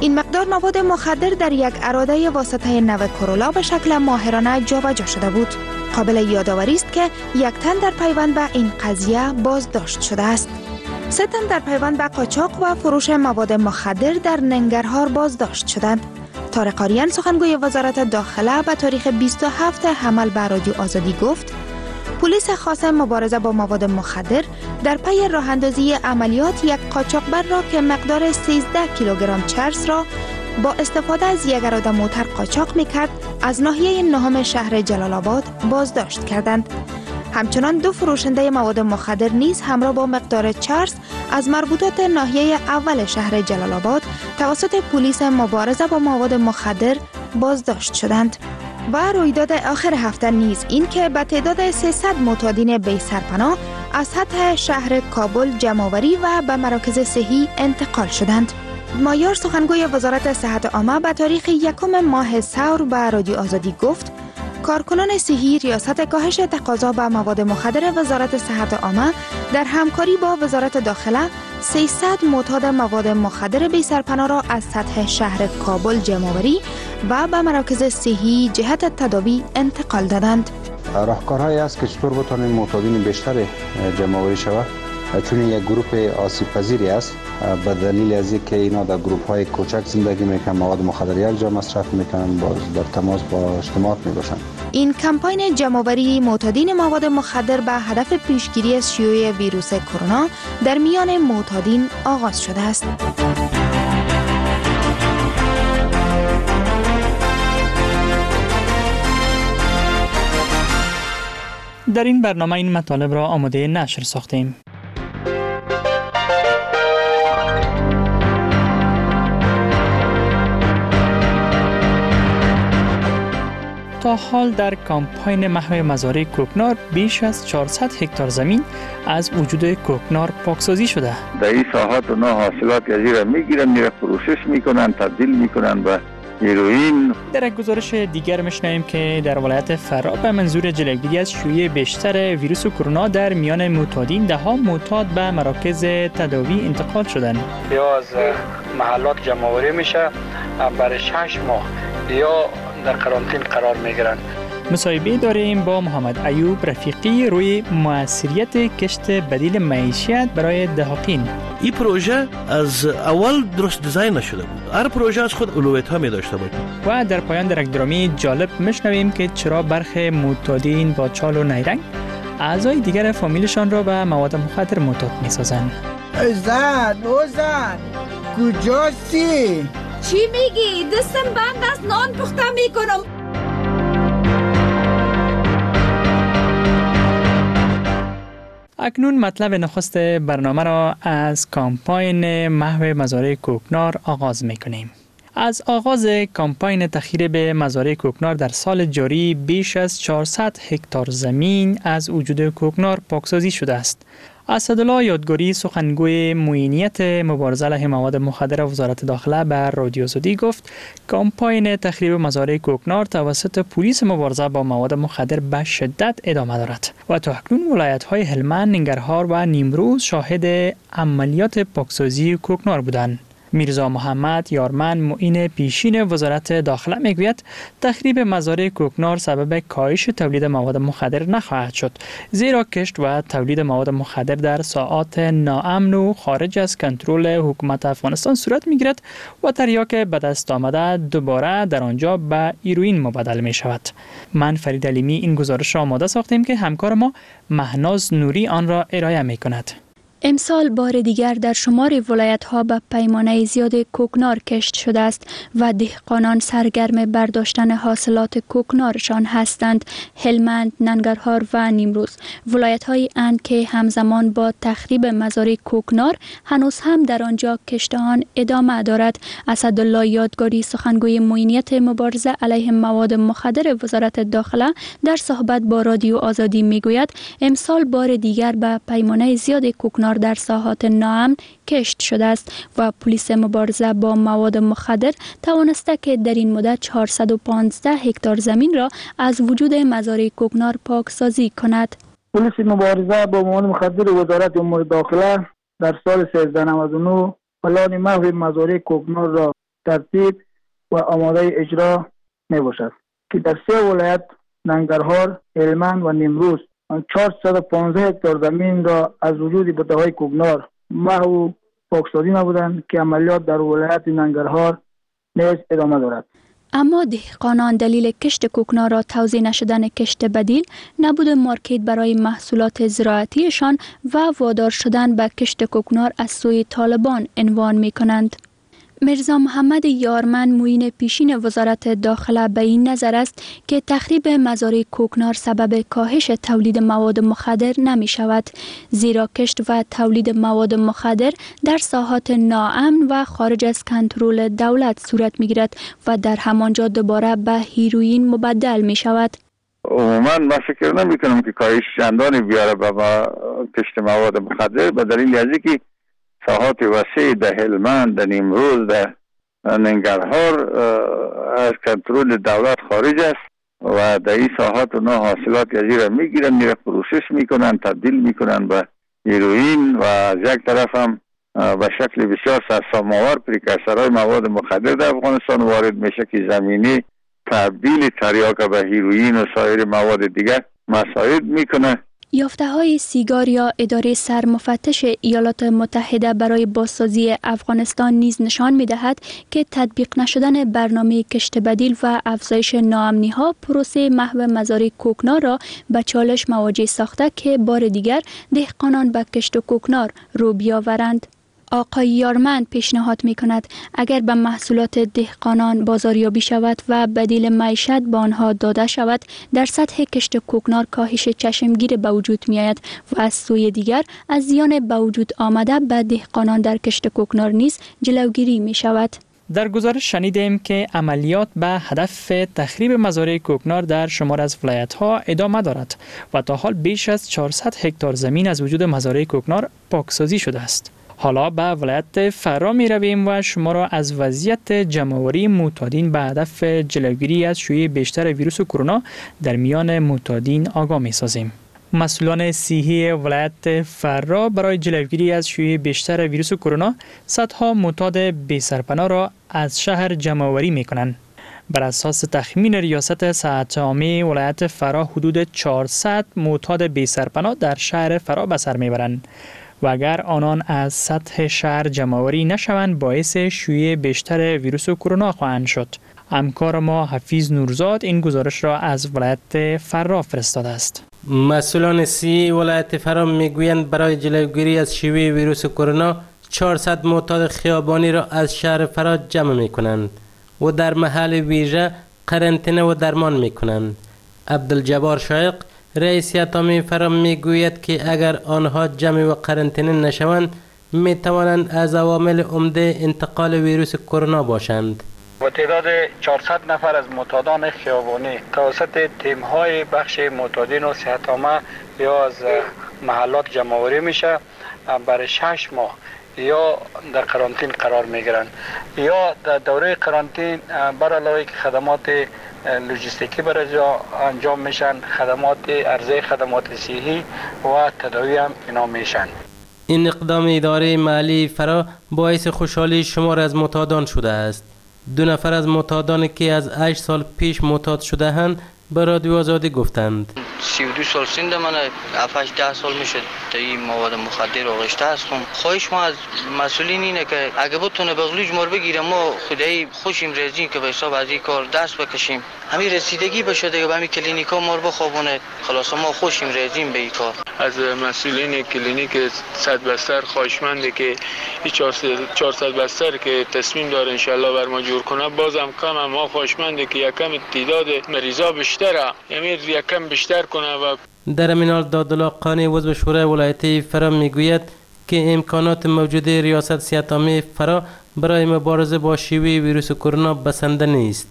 F: این مقدار مواد مخدر در یک اراده واسطه نو کرولا به شکل ماهرانه جابجا شده بود. قابل یادآوری است که یک تن در پیوند به این قضیه بازداشت شده است. سه تن در پیوند به قاچاق و فروش مواد مخدر در ننگرهار بازداشت شدند. طارق آریان سخنگوی وزارت داخله به تاریخ بیست و هفتم حمل به رادیو آزادی گفت پلیس خاص مبارزه با مواد مخدر در پی راه اندازی عملیات یک قاچاقبر را که مقدار سیزده کیلوگرم چرس را با استفاده از یک اراده موتر قاچاق میکرد از ناحیه نهم شهر جلال آباد بازداشت کردند. همچنان دو فروشنده مواد مخدر نیز همراه با مقدار چرس از مربوطات ناحیه اول شهر جلال آباد توسط پلیس مبارزه با مواد مخدر بازداشت شدند. و رویداد آخر هفته نیز این که به تعداد سیصد معتادین بی سرپناه از سطح شهر کابل جمع‌آوری و به مراکز صحی انتقال شدند. مایار سخنگوی وزارت صحت عامه به تاریخ یکم ماه ثور به رادیو آزادی گفت کارکنان صحی ریاست کاهش تقاضا به مواد مخدر وزارت صحت عامه در همکاری با وزارت داخله سیصد معتاد مواد مخدر بی سرپناه را از سطح شهر کابل جمع‌آوری و به مراکز صحی جهت تداوی انتقال دادند.
D: راهکارهایی است که چطور بتوانیم معتادین بیشتر جمع‌آوری شود، چون یک گروه آسیب پذیری است به دلیل از اینکه اینا در گروه های کوچک زندگی میکنن، مواد مخدر یک جا مصرف میکنن، باز در تماس با اجتماعات میباشن.
F: این کمپاین جمع‌آوری معتادین مواد مخدر به هدف پیشگیری از شیوع ویروس کرونا در میان معتادین آغاز شده است.
C: در این برنامه این مطالب را آماده نشر ساختیم. تا حال در کمپاین محو مزارع کوکنار بیش از چهارصد هکتار زمین از وجود کوکنار پاکسازی شده.
L: در این ساحات اونا حاصلات یزی را میگیرن، میره فروشش میکنن، تبدیل میکنن به هیروئین.
C: در یک گزارش دیگر میشنویم که در ولایت فرا به منظور جلوگیری از شیوع بیشتر ویروس کرونا در میان معتادین ده ها معتاد به مراکز تداوی انتقال شدند.
I: یا از محلات جمع‌آوری میشه برای شش ماه یا در قرنطین قرار میگیرند.
C: مصاحبه داریم با محمد ایوب رفیقی روی موثریت کشت بدیل معیشت برای دهقین.
W: این پروژه از اول درست دیزاین نشده بود. هر پروژه از خود اولویت‌ها می داشته بود.
C: و در پایان در یک درامی جالب میشنویم که چرا برخی معتادین با چال و نیرنگ اعضای دیگر فامیلشان را به مواد مخدر معتاد میسازند.
X: زن او زن کجاستی؟
Y: چی میگی؟ دستم بند است، نان پخته میکنم.
C: اکنون مطلب نخست برنامه را از کمپاین محو مزارع کوکنار آغاز میکنیم. از آغاز کمپاین تخییر به مزارع کوکنار در سال جاری بیش از چهارصد هکتار زمین از وجود کوکنار پاکسازی شده است. اسدالله یادگاری سخنگوی معینیت مبارزه علیه مواد مخدر وزارت داخله به رادیو آزادی گفت کمپاین تخریب مزارع کوکنار توسط پلیس مبارزه با مواد مخدر به شدت ادامه دارد و تا اکنون ولایت‌های هلمند، ننگرهار و نیمروز شاهد عملیات پاکسازی کوکنار بودند. میرزا محمد یارمن معین پیشین وزارت داخله میگوید تخریب مزارع کوکنار سبب کاهش تولید مواد مخدر نخواهد شد، زیرا کشت و تولید مواد مخدر در ساعات ناامن و خارج از کنترل حکومت افغانستان صورت میگیرد و تریاک به دست آمده دوباره در آنجا به هیروئین مبدل می شود. من فرید علیمی این گزارش را آماده ساختیم که همکار ما مهناز نوری آن را ارائه می کند.
B: امسال بار دیگر در شمار ولایت‌ها به پیمانه زیاد کوکنار کشت شده است و دهقانان سرگرم برداشتن حاصلات کوکنارشان هستند. هلمند، ننگرهار و نیمروز ولایت‌هایی اند که همزمان با تخریب مزارع کوکنار هنوز هم در آنجا کشت آن ادامه دارد. اسدالله یادگاری سخنگوی معینیت مبارزه علیه مواد مخدر وزارت داخله در صحبت با رادیو آزادی میگوید امسال بار دیگر به پیمانه زیاد کوکنار در ساحات ناامن کشت شده است و پلیس مبارزه با مواد مخدر توانسته که در این مدت چهارصد و پانزده هکتار زمین را از وجود مزارع کوکنار پاکسازی کند.
X: پلیس مبارزه با مواد مخدر وزارت امور داخله در سال سیزده نود و نه پلان محو مزارع کوکنار را ترتیب و آماده اجرا می باشد که در سه ولایت ننگرهار، هلمند و نیمروز چهارصد و پانزده هکتار زمین را از وجود بوته‌های کوکنار محو و پاکسازی نمودند که عملیات در ولایت ننگرهار نیز ادامه دارد.
B: اما دهقانان دلیل کشت کوکنار را توزیع نشدن کشت بدیل، نبود مارکت برای محصولات زراعتیشان و وادار شدن به کشت کوکنار از سوی طالبان عنوان می کنند. مرزا محمد یارمن معین پیشین وزارت داخله به این نظر است که تخریب مزارع کوکنار سبب کاهش تولید مواد مخدر نمی شود، زیرا کشت و تولید مواد مخدر در ساحات ناامن و خارج از کنترل دولت صورت می گیرد و در همانجا دوباره به هیروئین مبدل می شود.
J: عموما من فکر نمی کنم که کاهش چندانی بیاره به کشت مواد مخدر، به دلیل از اینکه ساحات وسیع در هلمند، در نیمروز، در ننگرهار از کنترل دولت خارج است و در این ساحات اونا حاصلات یزی را میگیرن، میره پروسس میکنن، تبدیل میکنن به هیروئین و از یک طرف هم به شکل بسیار سرسام‌آور پریکورسورهای مواد مخدر در افغانستان وارد میشه که زمینی تبدیل تریاک به هیروئین و سایر مواد دیگر مساعد میکنه.
B: یافته های سیگار یا اداره سرمفتش ایالات متحده برای بازسازی افغانستان نیز نشان می دهد که تطبیق نشدن برنامه کشت بدیل و افزایش ناامنی ها پروسه محو مزارع کوکنار را به چالش مواجه ساخته که بار دیگر دهقانان به کشت کوکنار رو بیاورند. آقای یارمن پیشنهاد می کند اگر به محصولات دهقانان بازاریابی شود و بدیل معیشت به آنها داده شود، در سطح کشت کوکنار کاهش چشمگیر به وجود می آید و از سوی دیگر از زیان به وجود آمده به دهقانان در کشت کوکنار نیز جلوگیری می شود.
K: در گزارش شنیدیم که عملیات به هدف تخریب مزارع کوکنار در شمار از ولایت‌ها ادامه دارد و تا حال بیش از چهارصد هکتار زمین از وجود مزارع کوکنار پاکسازی شده است. حالا به ولایت فرا می رویم و شما را از وضعیت جمع‌آوری معتادین به هدف جلوگیری از شیوع بیشتر ویروس کرونا در میان معتادین آگاه می سازیم. مسئولان صحی ولایت فرا برای جلوگیری از شیوع بیشتر ویروس کرونا صدها معتاد بی سرپناه را از شهر جمع‌آوری می کنند. بر اساس تخمین ریاست صحت عامه ولایت فرا حدود چهارصد معتاد بی سرپناه در شهر فرا به سر می برند و اگر آنان از سطح شهر جمع‌آوری نشوند باعث شیوع بیشتر ویروس کرونا خواهند شد. همکار ما حفیظ نورزاد این گزارش را از ولایت فرا فرستاده است.
N: مسئولان صحی ولایت فرا میگویند برای جلوگیری از شیوع ویروس کرونا چهارصد معتاد خیابانی را از شهر فرا جمع میکنند و در محل ویژه قرنطینه و درمان میکنند. عبدالجبار شایق رئیس اتمی فرا میگوید که اگر آنها جمع و قرنطینه نشوند می توانند از عوامل عمده انتقال ویروس کرونا باشند.
I: و تعداد چهارصد نفر از معتادان خیابانی توسط تیم‌های بخش معتادین و صحت عامه یا از محلات جمع‌آوری میشه، برای شش ماه یا در قرنطین قرار میگیرند یا در دوره قرنطین بر علاوه که خدمات لوجستیکی برای انجام میشن، خدمات عرضه خدمات صحی و تداوی هم اینا میشن.
N: این اقدام اداره محلی فرا باعث خوشحالی شمار از معتادان شده است. دو نفر از معتادانی که از هشت سال پیش معتاد شده اند به رادیو آزادی گفتند
O: سی و دو سال سنده من هفت هشت ده سال میشه تا این مواد مخدر آغشته هستم. خواهش ما از مسئولین اینه که اگه بتونه بغلوج مار بگیره ما خدایی خوشیم رزین که به حساب از این کار دست بکشیم، همین رسیدگی بشه دیگه به همین کلینیکا مار بخوابونه، خلاص ما خوشیم رزین به این کار.
P: از مسئولین کلینیک صد بستر خواهشمنده که این چهارصد بستر که تصمیم داره انشالله بر ما جور کنه بازم کم، ما خواهشمنده که یکم تعداد مریضا بیشتره، یعنی یکم بیشتر کنه. و
N: در همین حال دادالله قانی عضو شورای ولایت فرا میگوید که امکانات موجود ریاست صحت عامه فرا برای مبارزه با شیوع ویروس کرونا بسنده نیست.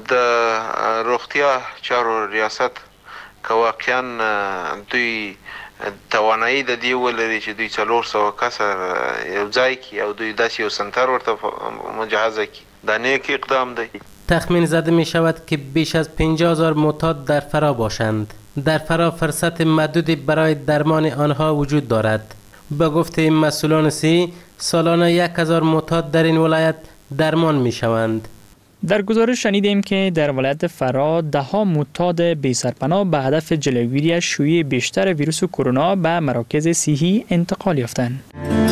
Z: د روغتیا چارو ریاست که واقعا دوی توانایی د دې ولري چې دوی څلور سوه کسه یو ځای کړي او دوی داسې یو سنتر ورته مجهزه کړي، دا نیک اقدام دی.
N: تخمین زده می شود که بیش از پنجاه هزار معتاد در فرا باشند. در فرا فرصت محدودی برای درمان آنها وجود دارد. به گفته مسئولان صحی سالانه یک هزار معتاد در این ولایت درمان می شوند.
K: در گزارش شنیدیم که در ولایت فرا ده ها معتاد بی سرپناه به هدف جلوگیری از شیوع بیشتر ویروس کرونا به مراکز صحی انتقال یافتند.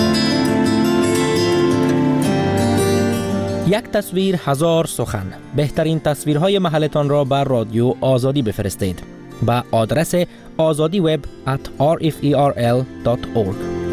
A: یک تصویر هزار سخن. بهترین تصویرهای محلتان را بر رادیو آزادی بفرستید به آدرس آزادی وب ات آر اف ای آر ال دات اورگ.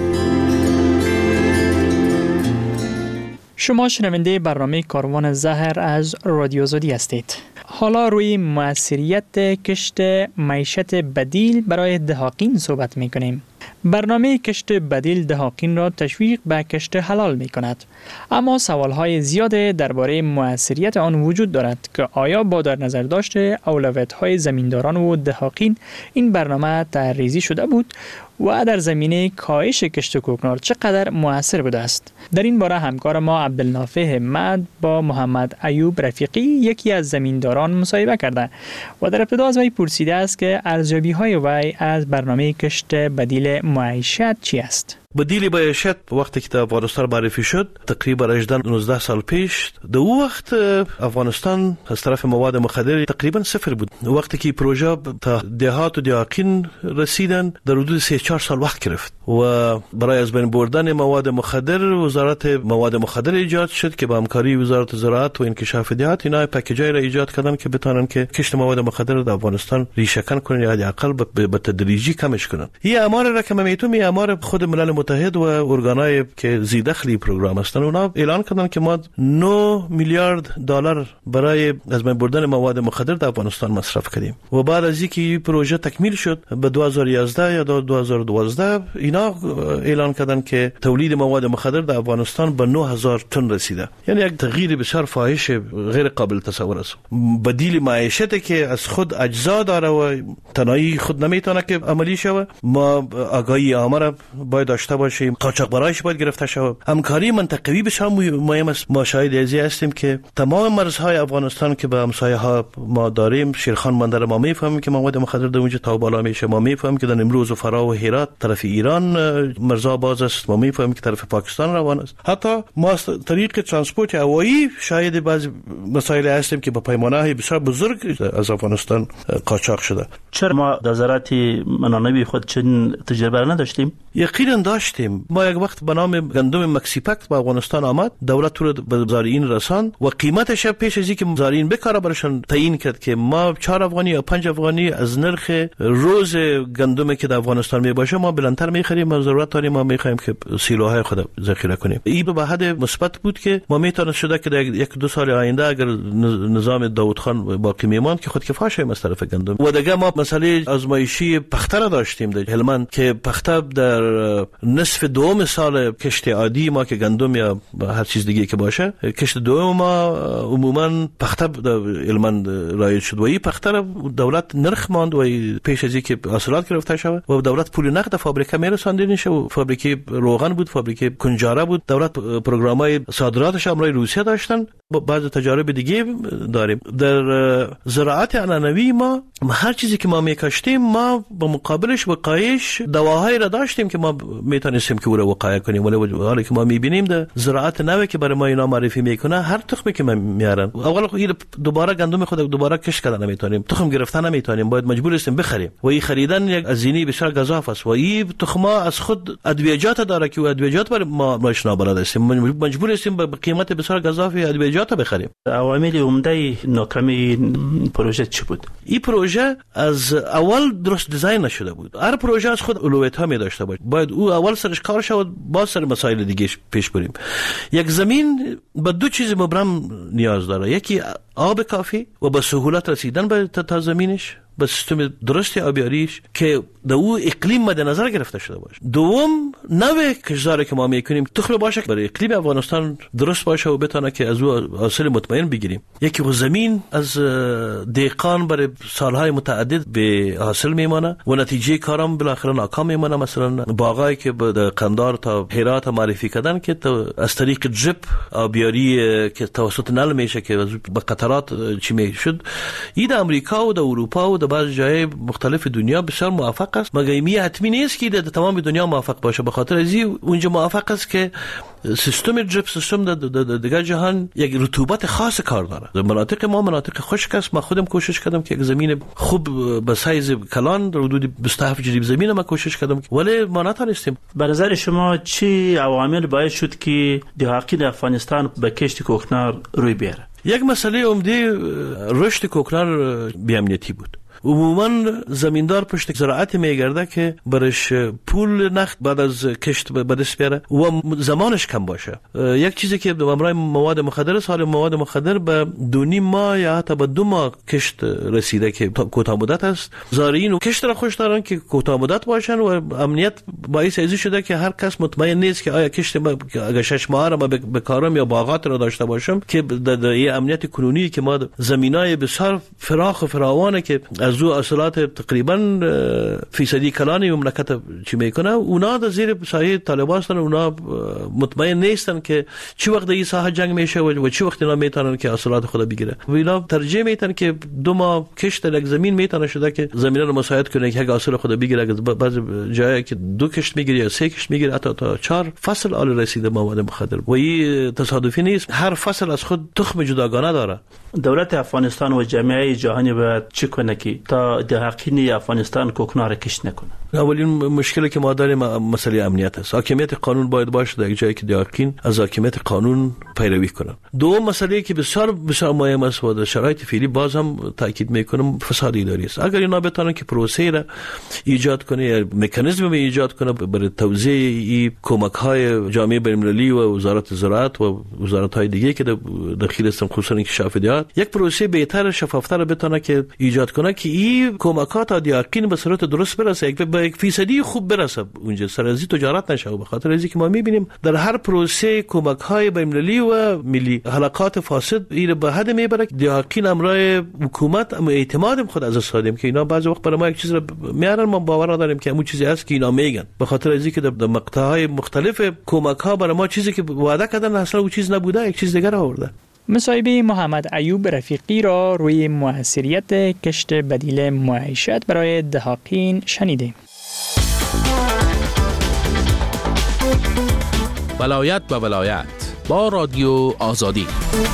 K: شما شنونده برنامه کاروان زهر از رادیو آزادی هستید. حالا روی موثریت کشت معیشت بدیل برای دهاقین صحبت می کنیم. برنامه کشت بدیل دهاقین را تشویق به کشت حلال می کند. اما سوالهای زیاد درباره موثریت آن وجود دارد که آیا با در نظر داشته اولویت‌های زمینداران و دهاقین این برنامه طرح‌ریزی شده بود و در زمینه کاهش کشت کوکنار چقدر مؤثر بوده است. در این باره همکار ما عبدالنافع همت با محمد ایوب رفیقی یکی از زمینداران مصاحبه کرده و در ابتدا از وی پرسیده است که ارزیابی‌های وی از برنامه کشت بدیل معیشت چی است؟
W: بدیل معیشت وقتی که افغانستان معرفی شد تقریبا هجده نوزده سال پیش، در اون وقت افغانستان از طرف مواد مخدر تقریبا صفر بود. وقتی که پروژه تا دهات و دهاقین رسیدن در حدود سه چهار سال وقت گرفت و برای از بین بردن مواد مخدر وزارت مواد مخدر ایجاد شد که با همکاری وزارت زراعت و انکشاف دهات اینا پکیجای را ایجاد کردن که بتونن که کشت مواد مخدر در افغانستان ریشه کن کنن یا حداقل به تدریجی کمش کنن. این آمار را که میتونم این آمار خود ملل متحد و ارگانای که زی دخلی پروگرام هستن اونا اعلان کردن که ما نه میلیارد دلار برای از بین بردن مواد مخدر در افغانستان مصرف کردیم و بعد از اینکه این پروژه تکمیل شد به دو هزار و یازده یا دو هزار و دوازده اینا اعلان کردن که تولید مواد مخدر در افغانستان به نه هزار تن رسیده. یعنی یک تغییر بسیار فاحش غیر قابل تصور است. بدیل معیشتی که از خود اجزا داره و تنهایی خود نمیتونه که عملی شود. ما آگاهی آمار باید داشته باشیم، قاچاقبرایش باید گرفته شود. همکاری منطقوی بسیار مهم است. ما شاهد ازی هستیم که تمام مرزهای افغانستان که به همسایه ها ما داریم، شیرخان بندر ما میفهمیم که مواد مخدر در اونجا تا بالا میشه، ما میفهمیم که در امروز و فرا و هرات طرف ایران مرزها باز است، ما میفهمیم که طرف پاکستان روان است. حتی ما از طریق ترانسپورت هوایی شاهد بعضی مسائل هستیم که با پیمانه‌های بسیار بزرگ از افغانستان قاچاق شده.
M: چرا ما در زراعت منانوی خود چنین تجربه نداشتیم؟
W: یقینا داشتیم. ما یک وقت به نام گندم مکسیپکت به افغانستان آمد، دولت رو به زارعین رساند و قیمتش پیش از اینکه زارعین بکاره برشان تعیین کرد که ما چهار افغانی یا پنج افغانی از نرخ روز گندمی که در افغانستان می باشه ما بلندتر می‌خریم و ضرورت داریم ما می‌خوایم که سیلوهای خود ذخیره کنیم. این به حد مثبت بود که ما میتونه شده که در یک دو سال آینده اگر نظام داوود خان باقی میماند که خود کفاش از طرف گندم. و دیگه ما مسئله آزمایشی پخته را داشتیم در هلمند که پخته در نصف دوم سال کشت عادی ما که گندم یا هر چیز دیگه که باشه، کشت دوم ما عموما پخته در هلمند رایج شد و این پخته را دولت نرخ ماند و پیش از اینکه حاصلات گرفته شود و دولت پول نقد فابریکه میرساندین شه و فابریکه روغن بود، فابریکه کنجاره بود. دولت پروگرامای صادراتش امروی روسیه داشتن. بعض تجارب دیگه داریم. در زراعت عنعنوی ما هر چیزی که ما میکاشتیم ما با مقابلش وقایش دواهایی را داشتیم که ما میتونستیم که او را وقایع کنیم. ولی حالی که ما میبینیم در زراعت نوی که برای ما اینا معرفی میکنه هر تخمی که ما میارن اول خود دوباره گندم خود دوباره کش کردن نمیتونیم، تخم گرفتن نمیتونیم، باید مجبور هستیم بخریم و این خریدن یک هزینه بسیار گزاف است و این تخما از خود ادویجات داره که ادویجات برای ما ناشنا بلد هستیم، مجبور هستیم به قیمت بسیار گزاف ادویجات بخریم.
M: عوامل عمده ناکامی پروژه چی بود؟
W: این پروژه از اول درست دیزاین نشده بود. هر پروژه از خود اولویت ها می داشته باشه. باید او اول سرش کار شود با سر مسائل دیگه پیش بریم. یک زمین به دو چیز مبرم نیاز داره، یکی آب کافی و به سهولت رسیدن به تا زمینش، به سیستم درستی آبیاریش که در او اقلیم مد نظر گرفته شده باشه. دوم نوع کشتزاری که ما میکنیم تخم باشه که برای اقلیم افغانستان درست باشه و بتونه که از او حاصل مطمئن بگیریم. یکی و زمین از دهقان برای سالهای متعدد به حاصل میمانه و نتیجه کارم بالاخره ناکام میمانه. مثلا باغایی که به قندار تا هرات معرفی کردن که از طریق دریپ آبیاری که توسط نل میشه که به قطرات چی میشد، این در امریکا و در اروپا و در بعض جای مختلف دنیا بسیار موفق موفق است، مگر می حتمی نیست که در تمام دنیا موفق باشه. به خاطر ازی اونجا موفق است که سیستم دریپ سیستم در دیگر جهان یک رطوبت خاص کار داره. در مناطق ما مناطق خشک است. ما خودم کوشش کردم که یک زمین خوب به سایز کلان در حدود بیست و هفت جریب زمین ما کوشش کردم، ولی ما نتونستیم.
M: به نظر شما چی عوامل باعث شد که دهاقین افغانستان به کشت کوکنار روی بیاره؟
W: یک مسئله عمده رشد کوکنار بی‌امنیتی بود. عموما زمیندار پشت زراعت میگرده که برش پول نقد بعد از کشت به دست بیاره و زمانش کم باشه. یک چیزی که امرای مواد مخدر سال مواد مخدر به دو نیم ماه یا حتی به دو ماه کشت رسیده که کوتاه مدت است. زارعین و کشت را خوش دارن که کوتاه مدت باشن و امنیت باعث ازی شده که هر کس مطمئن نیست که آیا کشت ما اگه شش ماه را به کارم یا باغات را داشته باشم که در این امنیت کنونی که ما زمینای بسیار فراخ و فراوانه که از او اصالات تقریبا فیصدی کلانی مملکت چی میکنه، اونا در زیر سایه طالبان هستن. اونا مطمئن نیستن که چی وقت این ساحه جنگ میشه و چی وقت اینا میتونن که اصالات خود بگیره. و اینا ترجیح میتن که دو ماه کشت یک زمین میتونه شده که زمین رو مساعد کنه که یک اصل خود بگیره. بعضی جایی که دو کشت میگیره یا سه کشت میگیره حتی تا چهار فصل آل رسیده مواد مخدر. و این تصادفی نیست، هر فصل از خود تخم جداگانه داره.
M: دولت افغانستان و جامعه جهانی باید چی کنه که تا دهاقین افغانستان کوکنار کشت نکنه؟
W: اولین مشکلی که ما داریم مسئله امنیت است. حاکمیت قانون باید باشه در یک جایی که دهاقین از حاکمیت قانون پیروی کنن. دوم مسئله که بسیار بسیار مهم است و در شرایط فعلی باز هم تاکید میکنم فساد اداری است. اگر اینا بتونن که پروسه را ایجاد کنه یا مکانیزم ایجاد کنه برای توزیع این کمک های جامعه بین‌المللی و وزارت زراعت و وزارت های دیگه که داخل هستن خصوصا انکشاف دیات یک پروسه بهتر شفافتر بتونه که ایجاد کنه که این کمکات دهاقین به صورت درست برسه، یک به یک فیصدی خوب برسه اونجا، سر از تجارت نشه. به خاطر ازی که ما میبینیم در هر پروسه کمک های بین‌المللی و ملی حلقات فاسد این به حد میبره دهاقین امرای حکومت اما اعتماد خود از استادیم که اینا بعضی وقت برای ما یک چیز رو میارن ما باور نداریم که همون چیزی است که اینا میگن. به خاطر ازی که در مقطع‌های مختلف کمک ها برای ما چیزی که وعده کردن اصلا اون چیز نبوده، یک چیز دیگر آورده.
K: مصاحبه محمد ایوب رفیقی را روی موثریت کشت بدیل معیشت برای دهاقین شنیدیم.
G: ولایت به ولایت با رادیو آزادی.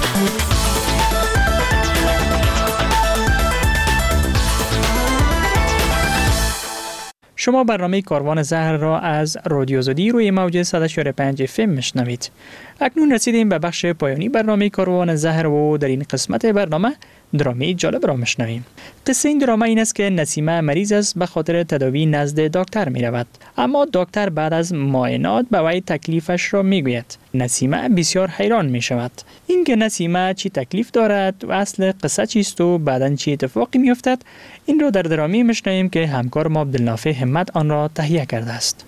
K: شما برنامه کاروان زهر را از رادیو آزادی روی موج صد و چهار و پنج اف ام میشنوید. اکنون رسیدیم به بخش پایانی برنامه کاروان زهر و در این قسمت برنامه درامی جالب را میشنویم. قصه این درامه این است که نسیمه مریض است، به خاطر تداوی نزد دکتر می رود. اما دکتر بعد از معاینات به وی تکلیفش را می گوید. نسیمه بسیار حیران می شود. این که نسیمه چی تکلیف دارد و اصل قصه چیست و بعداً چی اتفاقی می افتد، این را در درامی میشنویم که همکار ما عبدالنافع همت آن را تهیه کرده است.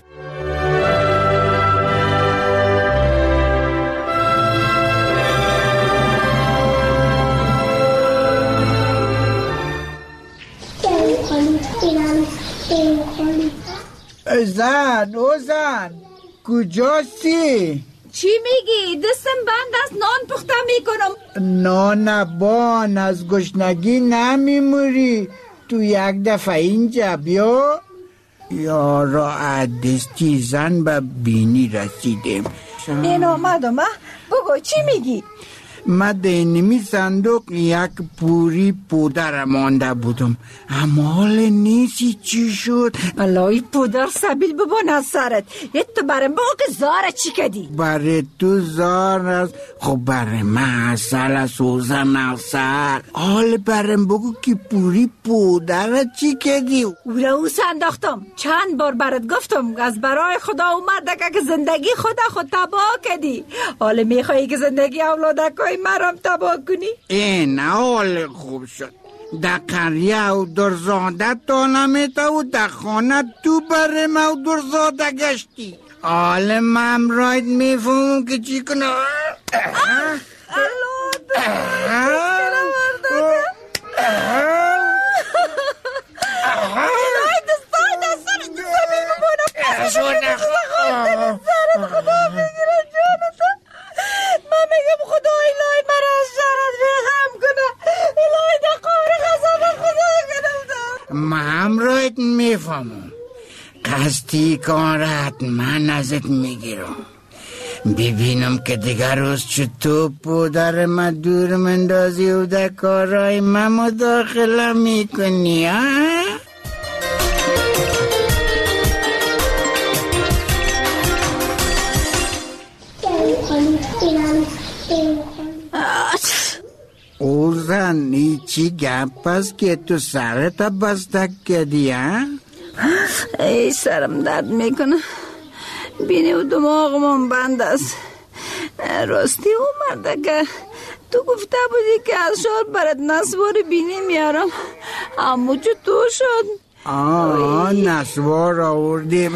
H: زن او زن کجاستی؟
Y: چی میگی؟ دستم بند است، نان پخته میکنم.
H: نان بان از گشنگی نمیموری، تو یک دفعه اینجا بیا. یارا دستی زن به بینی رسیدیم.
Y: این آمدم. بگو چی میگی؟
H: من دینمی صندوق یک پوری پودر مانده بودم، اما حال نیستی چی شد؟
Y: الهی پودر سبیل ببان از سرت. یه تو برای ما که زاره چی کدی؟
H: برای تو زار است، خب برای من اصل سوزن اصل. حال برای بگو که پوری پودر چی کدی؟
Y: او را او سنداختم، چند بار برات گفتم از برای خدا اومده که زندگی خدا خود تباه کدی. حال میخوایی که زندگی اولادکای مرم تباه کنی؟
H: این حال خوب شد. در قریه و درزاده تا نمیتا و در خانه تو بره ما و درزاده گشتی. حال من راید میفهمم که چی کنه.
Y: الو درزاده الهی دستای دستان زمین ببونم
H: شونه
Y: من میگم خدا الهی مرا از شرط رحم کنه. الهی در قهر غضب خدا کنم.
H: من هم رایت میفهمم. هستی کارت من ازت میگیرم. ببینم که دیگر روز چطور پودر ما دور مندازی و در کارهای ما مداخله میکنی ها؟ اوزن ای چی گپ است که تو سرت بستک کردی ها؟
Y: ای سرم درد میکنه، بینی و دماغم بند است. راستی او مرده که تو گفته بودی که از شهر برات نسوار بینی میارم، اما چطور شد؟
H: آه نسوار آوردیم.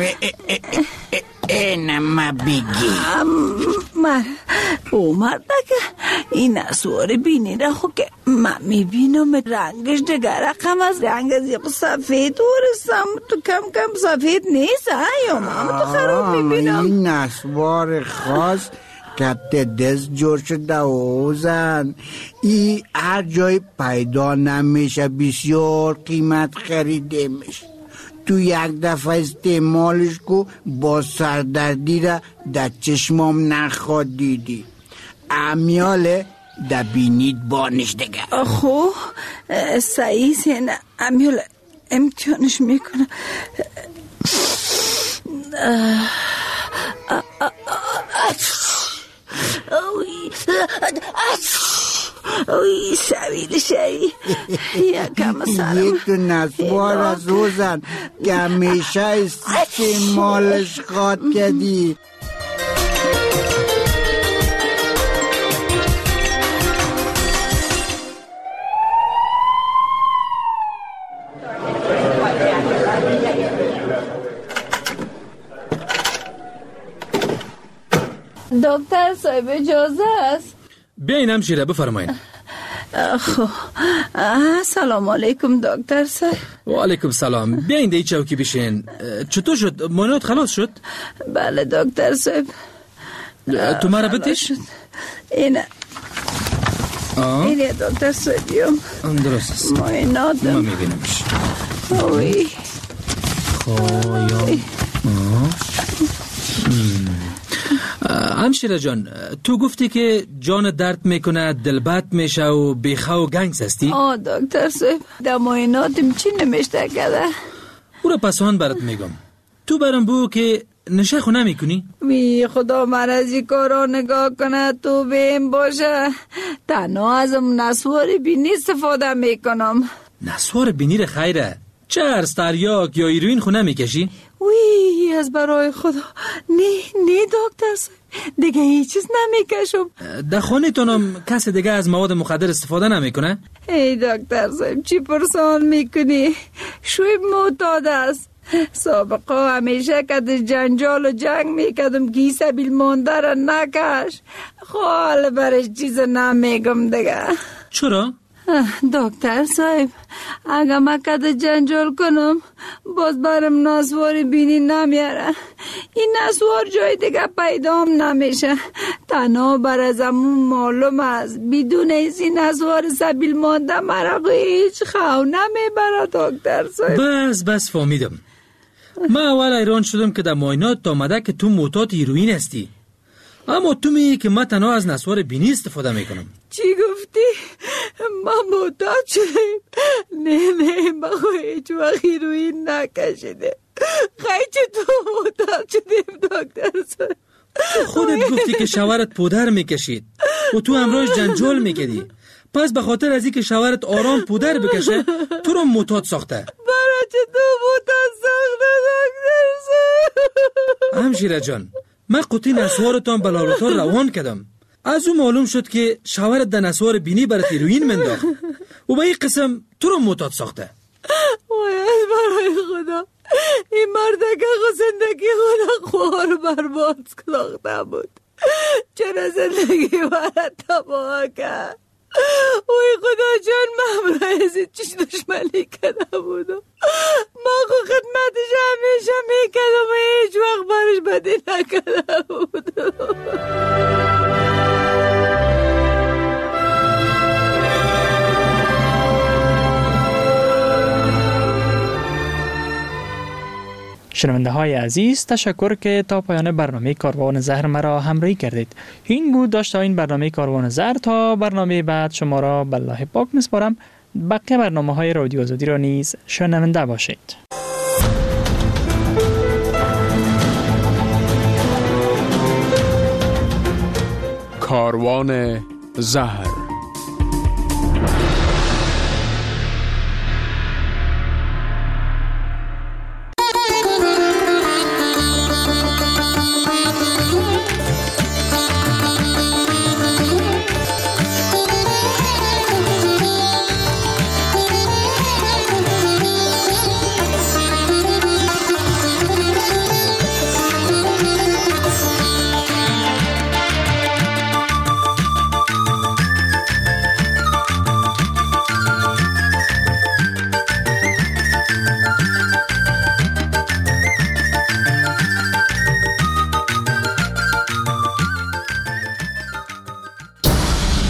H: اینم بگی
Y: من او مرده که این نسوار بینی را خود که من میبینم رنگش دیگر رقم از رنگ از یک سفید ورستم. تو کم کم سفید نیست یا من تو خراب میبینم.
H: این نسوار خاص کت دست جور شده اوزن، ای هر جای پیدا نمیشه، بسیار قیمت خریده میشه. تو یک دفعه استعمالش کو با سردردی را در چشمام نخواد دیدی. امیاله در بینید بانش دیگه.
Y: خو سعی سین امیاله امتحانش میکنه. اوی سویل شایی یکم سرم.
H: یک تو نسوار از روزن که همیشه استعمالش خواد کردی.
Y: دکتر صاحب اجازه است؟
E: بیاین همشیره بفرمایین.
Y: خب سلام علیکم دکتر صاحب.
E: و علیکم سلام. بیاین دی چوکی بشین. چطور شد؟ مانوت خلاص شد؟
Y: بله دکتر صاحب.
E: تو مرا بتیش؟
Y: اینه اینه دکتر صاحبیم.
E: درست است.
Y: مایناتم
E: ما میبینمش.
Y: اوی
E: خوایم همشیره جان، تو گفتی که جان درد میکنه، دل بد میشه و بیخوا و گنگس هستی؟
Y: آه دکتر صاحب در معایناتم چی نمیشته کده؟
E: او را پسان برات میگم. تو برام بو که نشه خو نمیکنی؟
Y: وی خدا من از این کارا نگاه کنه تو بیم باشه. تنها ازم نسوار بینی استفاده میکنم.
E: نسوار بینی خیره؟ چرس تریاک یا ایروین خو نمیکشی؟
Y: وی از برای خدا نه نه دکتر صاحب دیگه هیچ چیز نمیکشم.
E: در خانه تونم کسی دیگه از مواد مخدر استفاده نمیکنه؟
Y: ای دکتر صاحب چی پرسان میکنی؟ شویب معتاد است. سابقا همیشه که جنجال و جنگ میکردم که سبیل مانده را نکش. خال برش چیز نمیگم دیگه.
E: چرا؟
Y: دکتر صاحب اگه من کده جنجال کنم باز برم نسوار بینی نمیاره. این نسوار جای دیگه پیدام نمیشه. تنها بر از امون معلوم است بدون این نسوار سبیل مانده مرا هیچ خو نمیبره دکتر صاحب.
E: بس بس فهمیدم. من اول ایران شدم که در معاینات آمده که تو معتاد هیروئین هستی، اما تو میگی که من تنها از نسوار بینی استفاده میکنم.
Y: چی گفتی؟ من معتاد شدم؟ نه نه من هیچ وقت هیروئین نکشیده. خیلی چطور معتاد شدیم دکتر صاحب؟
E: خودت گفتی که شوهرت پودر میکشید و تو همراهش جنجال میکردی، پس به خاطر از اینکه شوهرت آرام پودر بکشه تو رو معتاد ساخته.
Y: برای چطور معتاد ساخته دکتر صاحب؟
E: همشیره جان، من قطعی نسوارتان به لابراتوار روان کردم. از اون معلوم شد که شوهرت در نسوار بینی برات هیروئین منداخت و به این قسم تو رو معتاد ساخته.
Y: وای برای خدا این مرد که زندگی خود خوار برباد ساخته بود. چرا زندگی برات تباه کرد؟ وای خدا جان من برای چیش دشمنی کرده بودم. ما خود خدمتش همیشه میکردم و هیچ وقت برش بدی نکرده بودم.
K: شنونده های عزیز، تشکر که تا پایان برنامه کاروان زهر مرا همراهی کردید. این بود داشته این برنامه کاروان زهر. تا برنامه بعد شما را به الله پاک میسپارم. بقیه برنامه های رادیو آزادی را نیز شنونده باشید.
G: کاروان زهر.